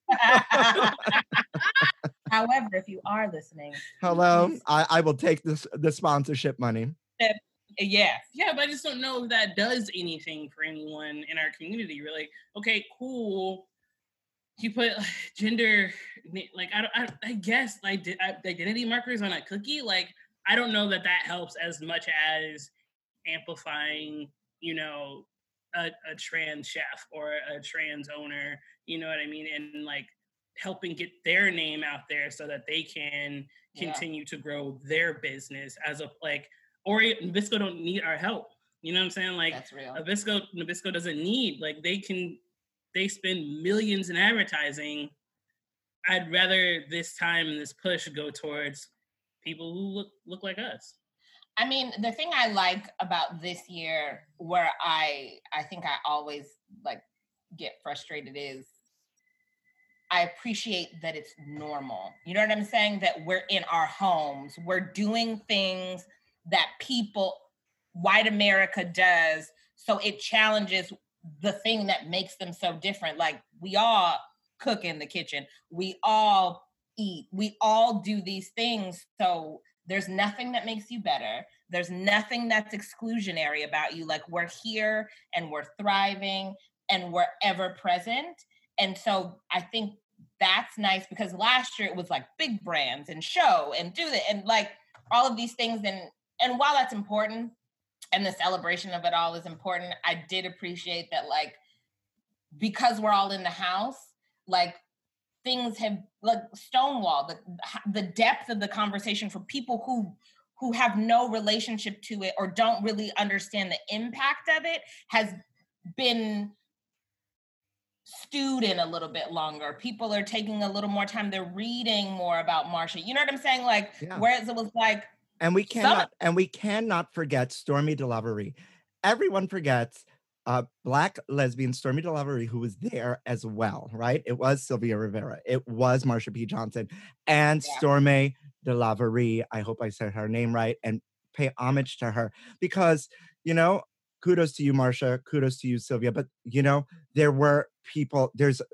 However, if you are listening, hello, I will take the sponsorship money. Yeah, but I just don't know if that does anything for anyone in our community. You're like, okay, cool. You put gender, like I guess like identity markers on a cookie. Like I don't know that helps as much as amplifying, you know, a trans chef or a trans owner. You know what I mean? And like helping get their name out there so that they can continue to grow their business as a like. Oreo and Nabisco don't need our help. You know what I'm saying? Like that's real. Nabisco doesn't need, like they spend millions in advertising. I'd rather this time and this push go towards people who look like us. I mean, the thing I like about this year, where I think I always like get frustrated, is I appreciate that it's normal. You know what I'm saying? That we're in our homes, we're doing things that white America does. So it challenges the thing that makes them so different. Like we all cook in the kitchen. We all eat. We all do these things. So there's nothing that makes you better. There's nothing that's exclusionary about you. Like we're here and we're thriving and we're ever present. And so I think that's nice because last year it was like big brands and show and do that and like all of these things. And while that's important and the celebration of it all is important, I did appreciate that, like, because we're all in the house, like things have like stonewalled, the depth of the conversation for people who have no relationship to it or don't really understand the impact of it has been stewed in a little bit longer. People are taking a little more time. They're reading more about Marsha. You know what I'm saying? Like, whereas it was like, and we cannot forget Stormy DeLavery. Everyone forgets Black lesbian Stormy DeLavery, who was there as well, right? It was Sylvia Rivera. It was Marsha P. Johnson and Stormy DeLavery. I hope I said her name right, and pay homage to her because, you know, kudos to you, Marsha. Kudos to you, Sylvia. But, you know, there were people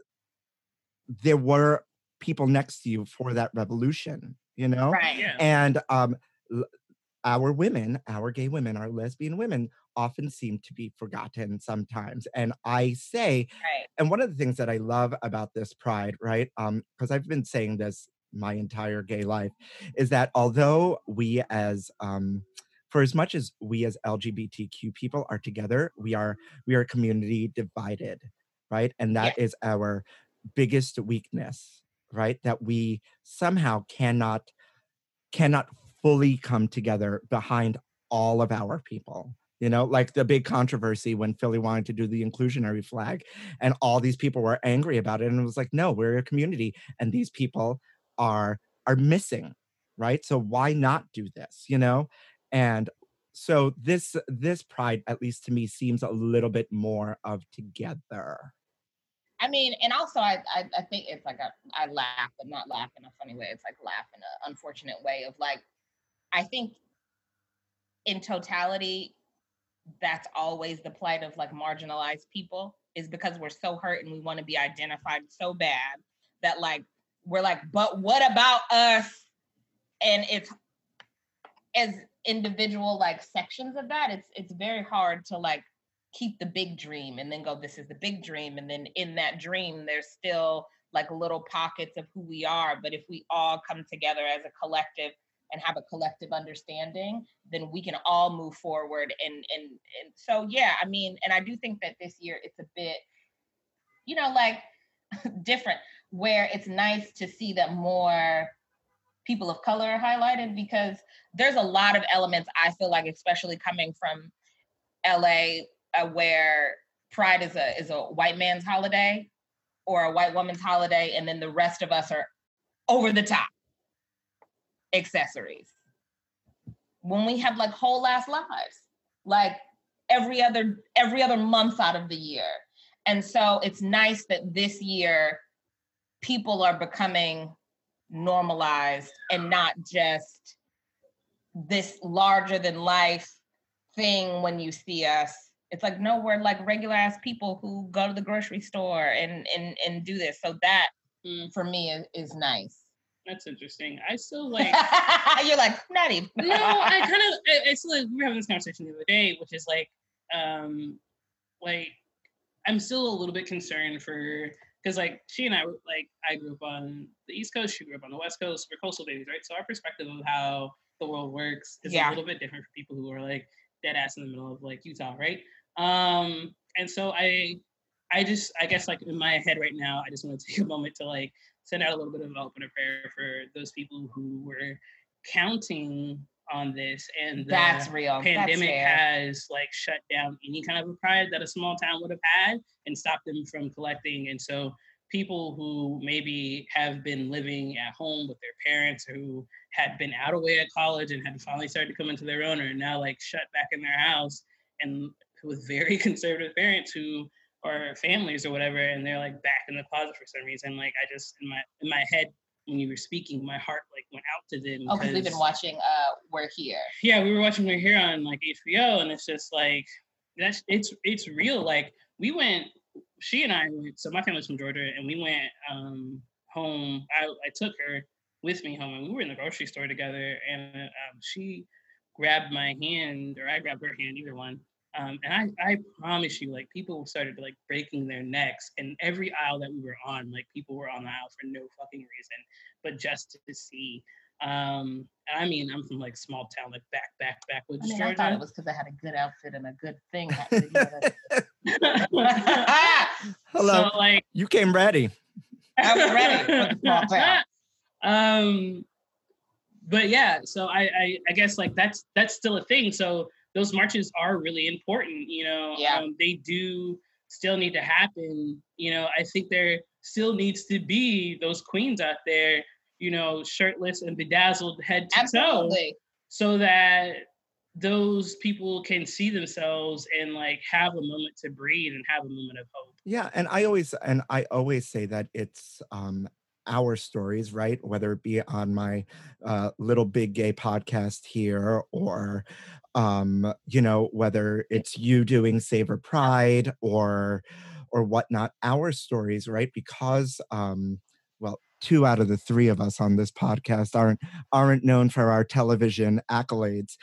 next to you for that revolution, you know? Right. Yeah. And our women, our gay women, our lesbian women often seem to be forgotten sometimes. And I say, and one of the things that I love about this Pride, right? Because I've been saying this my entire gay life, is that although we as for as much as we as LGBTQ people are together, we are a community divided, right? And that is our biggest weakness, right? That we somehow cannot fully come together behind all of our people. You know, like the big controversy when Philly wanted to do the inclusionary flag and all these people were angry about it. And it was like, no, we're a community and these people are missing, right? So why not do this, you know? And so this Pride, at least to me, seems a little bit more of together. I mean, and also I think it's like I laugh, but not laugh in a funny way. It's like laugh in an unfortunate way of like, I think in totality, that's always the plight of like marginalized people, is because we're so hurt and we want to be identified so bad that like, we're like, but what about us? And it's, as individual like sections of that, it's very hard to like keep the big dream and then go, this is the big dream. And then in that dream, there's still like little pockets of who we are. But if we all come together as a collective and have a collective understanding, then we can all move forward. And so, yeah, I mean, and I do think that this year it's a bit, you know, like different, where it's nice to see that more people of color are highlighted, because there's a lot of elements, I feel like, especially coming from LA, where Pride is a white man's holiday or a white woman's holiday, and then the rest of us are over the top accessories. When we have like whole ass lives, like every other month out of the year. And so it's nice that this year people are becoming normalized and not just this larger than life thing when you see us. It's like, no, we're like regular ass people who go to the grocery store and do this. So that for me is nice. That's interesting. I still like. You're like, not even. No, I still like, we were having this conversation the other day, which is like I'm still a little bit concerned for, because like she and I grew up on the East Coast, she grew up on the West Coast, we're coastal babies, right? So our perspective of how the world works is a little bit different for people who are like dead ass in the middle of like Utah, right? And so I guess like in my head right now, I just want to take a moment to like send out a little bit of hope and a prayer for those people who were counting on this, and that's real. Pandemic has like shut down any kind of a pride that a small town would have had and stopped them from collecting. And so people who maybe have been living at home with their parents, who had been out away at college and had finally started to come into their own, are now like shut back in their house and with very conservative parents who or families or whatever, and they're like back in the closet for some reason. Like I just in my head when you were speaking, my heart like went out to them. Oh, because we've been watching We're Here. Yeah, we were watching We're Here on like HBO, and it's just like it's real. Like we went, she and I went, so my family's from Georgia, and we went home. I took her with me home, and we were in the grocery store together, and she grabbed my hand, or I grabbed her hand, either one. And I promise you, like people started like breaking their necks, and every aisle that we were on, like people were on the aisle for no fucking reason, but just to see. And I mean, I'm from like small town, like backwoods Georgia. I thought it was because I had a good outfit and a good thing. Hello, so, like you came ready. I was ready for the small town. But yeah, so I guess like that's still a thing. So those marches are really important, you know. Yeah. They do still need to happen. You know, I think there still needs to be those queens out there, you know, shirtless and bedazzled head to toe, so that those people can see themselves and like have a moment to breathe and have a moment of hope. Yeah, and I always say that it's our stories, right? Whether it be on my Little Big Gay podcast here, or you know, whether it's you doing Savor Pride or whatnot, our stories, right? Because well, 2 out of the 3 of us on this podcast aren't known for our television accolades.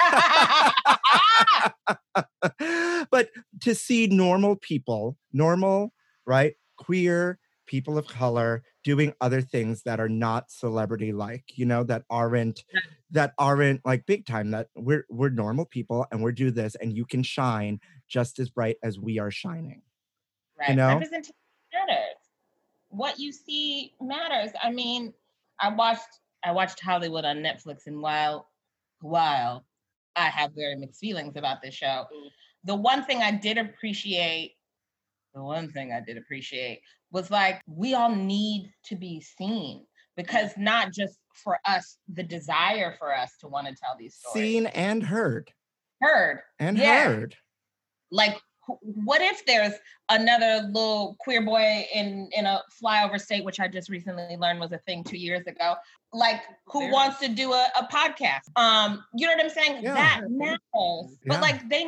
But to see normal people, right? Queer people of color doing other things that are not celebrity like, you know, that aren't like big time, that we're normal people and we're do this, and you can shine just as bright as we are shining. Right. You know? Representation matters. What you see matters. I mean, I watched Hollywood on Netflix, and while I have very mixed feelings about this show, the one thing I did appreciate was like, we all need to be seen, because not just for us, the desire for us to want to tell these stories. Seen and heard. Heard. Like, what if there's another little queer boy in a flyover state, which I just recently learned was a thing 2 years ago, like who wants to do a podcast? You know what I'm saying? Yeah. That matters. But like, they need to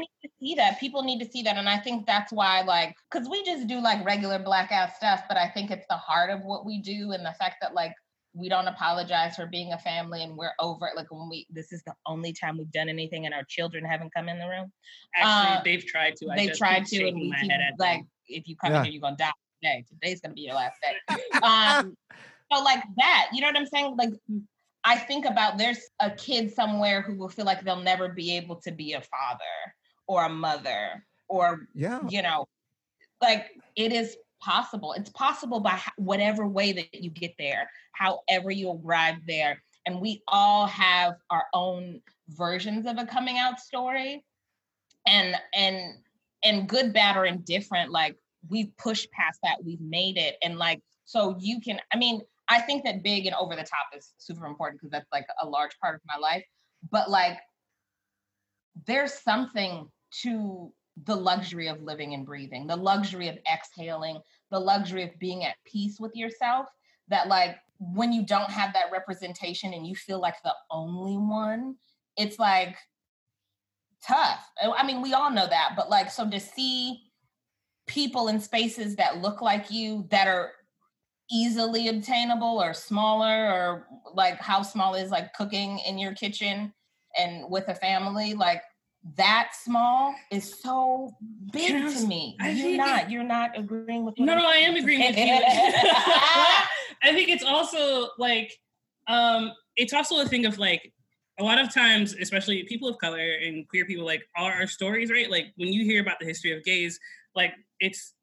see that. People need to see that. And I think that's why, like, because we just do like regular Blackout stuff, but I think it's the heart of what we do, and the fact that like we don't apologize for being a family, and we're over it. Like this is the only time we've done anything and our children haven't come in the room. Actually, they've tried to. They've tried to, and we keep like, if you come in here, you're gonna die today. Today's gonna be your last day. So like that, you know what I'm saying? Like, I think about there's a kid somewhere who will feel like they'll never be able to be a father or a mother or, you know, like it is possible. It's possible by whatever way that you get there, however you arrive there. And we all have our own versions of a coming out story, and good, bad, or indifferent. Like, we've pushed past that. We've made it. And like, so you can, I mean, I think that big and over the top is super important because that's like a large part of my life. But like, there's something to the luxury of living and breathing, the luxury of exhaling, the luxury of being at peace with yourself, that like, when you don't have that representation and you feel like the only one, it's like tough. I mean, we all know that, but like, so to see people in spaces that look like you, that are easily obtainable or smaller, or like how small is like cooking in your kitchen and with a family, like that small is so big to me. You're not agreeing with me. No, I am agreeing with you. I think it's also like, it's also a thing of like, a lot of times, especially people of color and queer people, like our stories, right? Like when you hear about the history of gays, like it's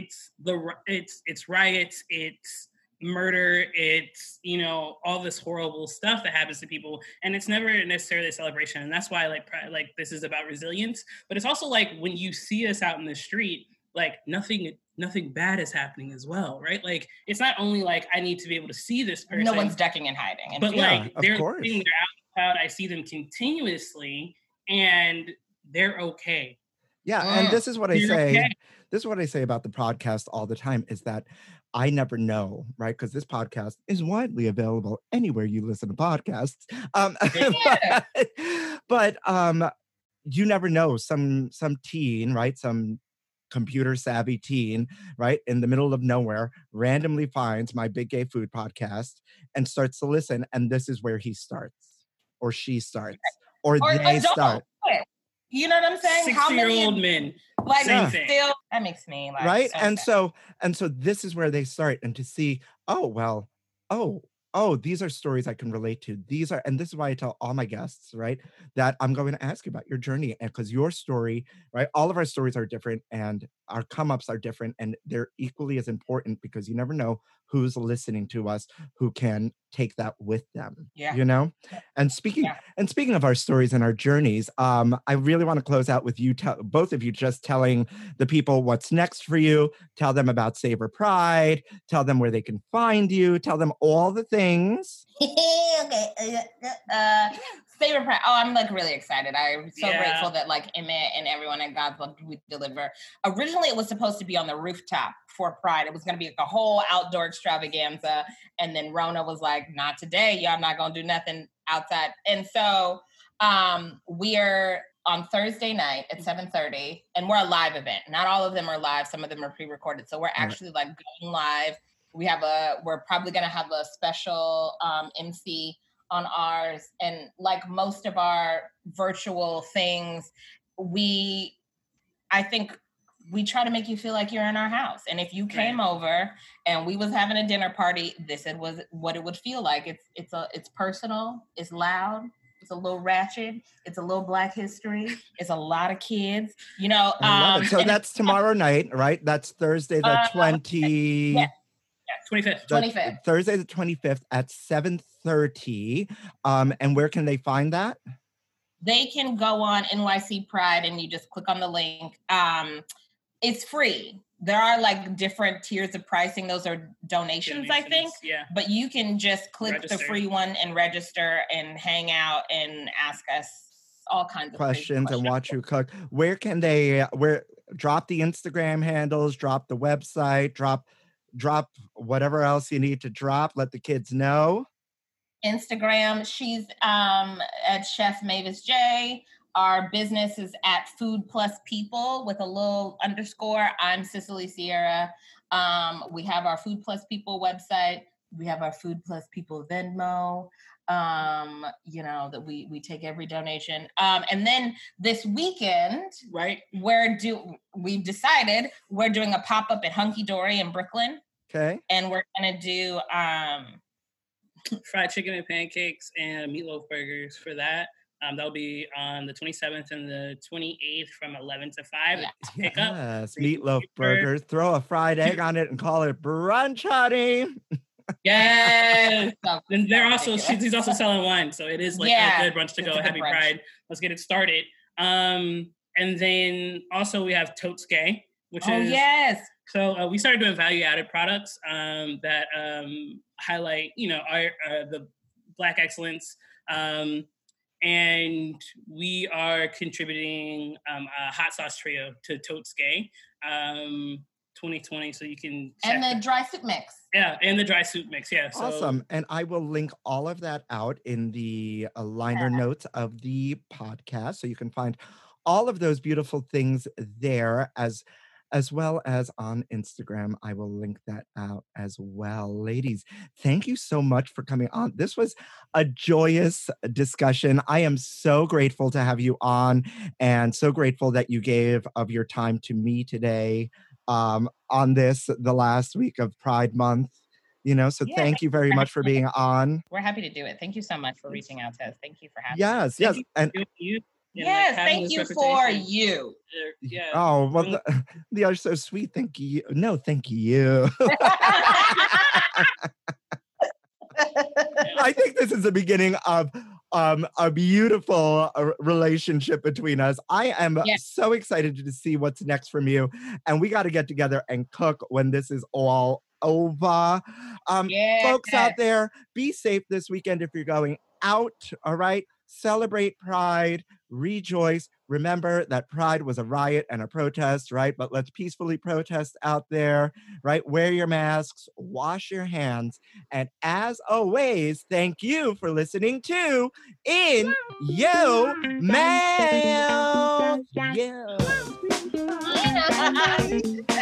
riots, it's murder, it's, you know, all this horrible stuff that happens to people, and it's never necessarily a celebration. And that's why like this is about resilience. But it's also like when you see us out in the street, like nothing bad is happening as well, right? Like it's not only like I need to be able to see this person. No one's ducking and hiding. But like they're out in the crowd, I see them continuously, and they're okay. Yeah, and this is what I say. Okay. This is what I say about the podcast all the time, is that I never know, right? Because this podcast is widely available anywhere you listen to podcasts. But you never know. Some teen, right? Some computer savvy teen, right, in the middle of nowhere, randomly finds my Big Gay Food podcast and starts to listen. And this is where he starts, or she starts, or they start. You know what I'm saying? 60-year-old men. Like, still, that makes me like, right. So and so this is where they start, and to see, these are stories I can relate to. And this is why I tell all my guests, right, that I'm going to ask you about your journey, and because your story, right, all of our stories are different, and our come-ups are different, and they're equally as important, because you never know who's listening to us who can take that with them. You know? And speaking of our stories and our journeys, I really want to close out with you, both of you, just telling the people what's next for you. Tell them about Savor Pride. Tell them where they can find you. Tell them all the things. Savor Pride. Oh, I'm like really excited. I'm so grateful that like Emmett and everyone at God's Love We Deliver. Originally, it was supposed to be on the rooftop for Pride. It was going to be like a whole outdoor extravaganza. And then Rona was like, not today. Y'all not going to do nothing outside. And so we're on Thursday night at 7:30, and we're a live event. Not all of them are live. Some of them are pre-recorded. So we're actually like going live. We're probably going to have a special MC on ours. And like most of our virtual things, I think we try to make you feel like you're in our house. And if you came over and we was having a dinner party, this was what it would feel like. It's personal, it's loud, it's a little ratchet, it's a little Black history, it's a lot of kids, you know. I love it. So that's tomorrow night, right? That's Thursday the 25th. Thursday the 25th at 7:30. And where can they find that? They can go on NYC Pride and you just click on the link. It's free. There are like different tiers of pricing. Those are donations, I think. Yeah. But you can just click the free one and register and hang out and ask us all kinds of questions and watch you cook. Where can they drop the Instagram handles, drop the website, drop whatever else you need to drop. Let the kids know. Instagram, she's at Chef Mavis J. Our business is at Food Plus People with a little underscore. I'm Cicely Sierra. We have our Food Plus People website. We have our Food Plus People Venmo. That we take every donation. And then this weekend, right, we've decided we're doing a pop-up at Hunky Dory in Brooklyn. Okay. And we're gonna do fried chicken and pancakes and meatloaf burgers for that. That'll be on the 27th and the 28th from 11 to 5. Yeah. Pick up. Yes, meatloaf burgers. Throw a fried egg on it and call it brunch, honey. Yes. And they're also she's also selling wine, so it is like a good brunch to go. Happy brunch. Pride. Let's get it started. And then also we have Totes Gay, which is yes. So we started doing value-added products that highlight, our the Black excellence, and we are contributing a hot sauce trio to Totes Gay 2020. So you can and the dry soup mix. Yeah, and the dry soup mix. Yeah, so. Awesome. And I will link all of that out in the liner notes of the podcast, so you can find all of those beautiful things there as well as on Instagram. I will link that out as well. Ladies, thank you so much for coming on. This was a joyous discussion. I am so grateful to have you on and so grateful that you gave of your time to me today on the last week of Pride Month. So thank you very much for being on. We're happy to do it. Thank you so much for reaching out to us. Thank you for having us. Yes. And yes, thank you for you. Yeah. Oh, well, they are so sweet. Thank you. No, thank you. I think this is the beginning of a beautiful relationship between us. I am so excited to see what's next from you. And we got to get together and cook when this is all over. Folks out there, be safe this weekend if you're going out, all right? Celebrate Pride, rejoice. Remember that Pride was a riot and a protest, right? But let's peacefully protest out there, right? Wear your masks, wash your hands. And as always, thank you for listening to In Yo Mouth. Yeah.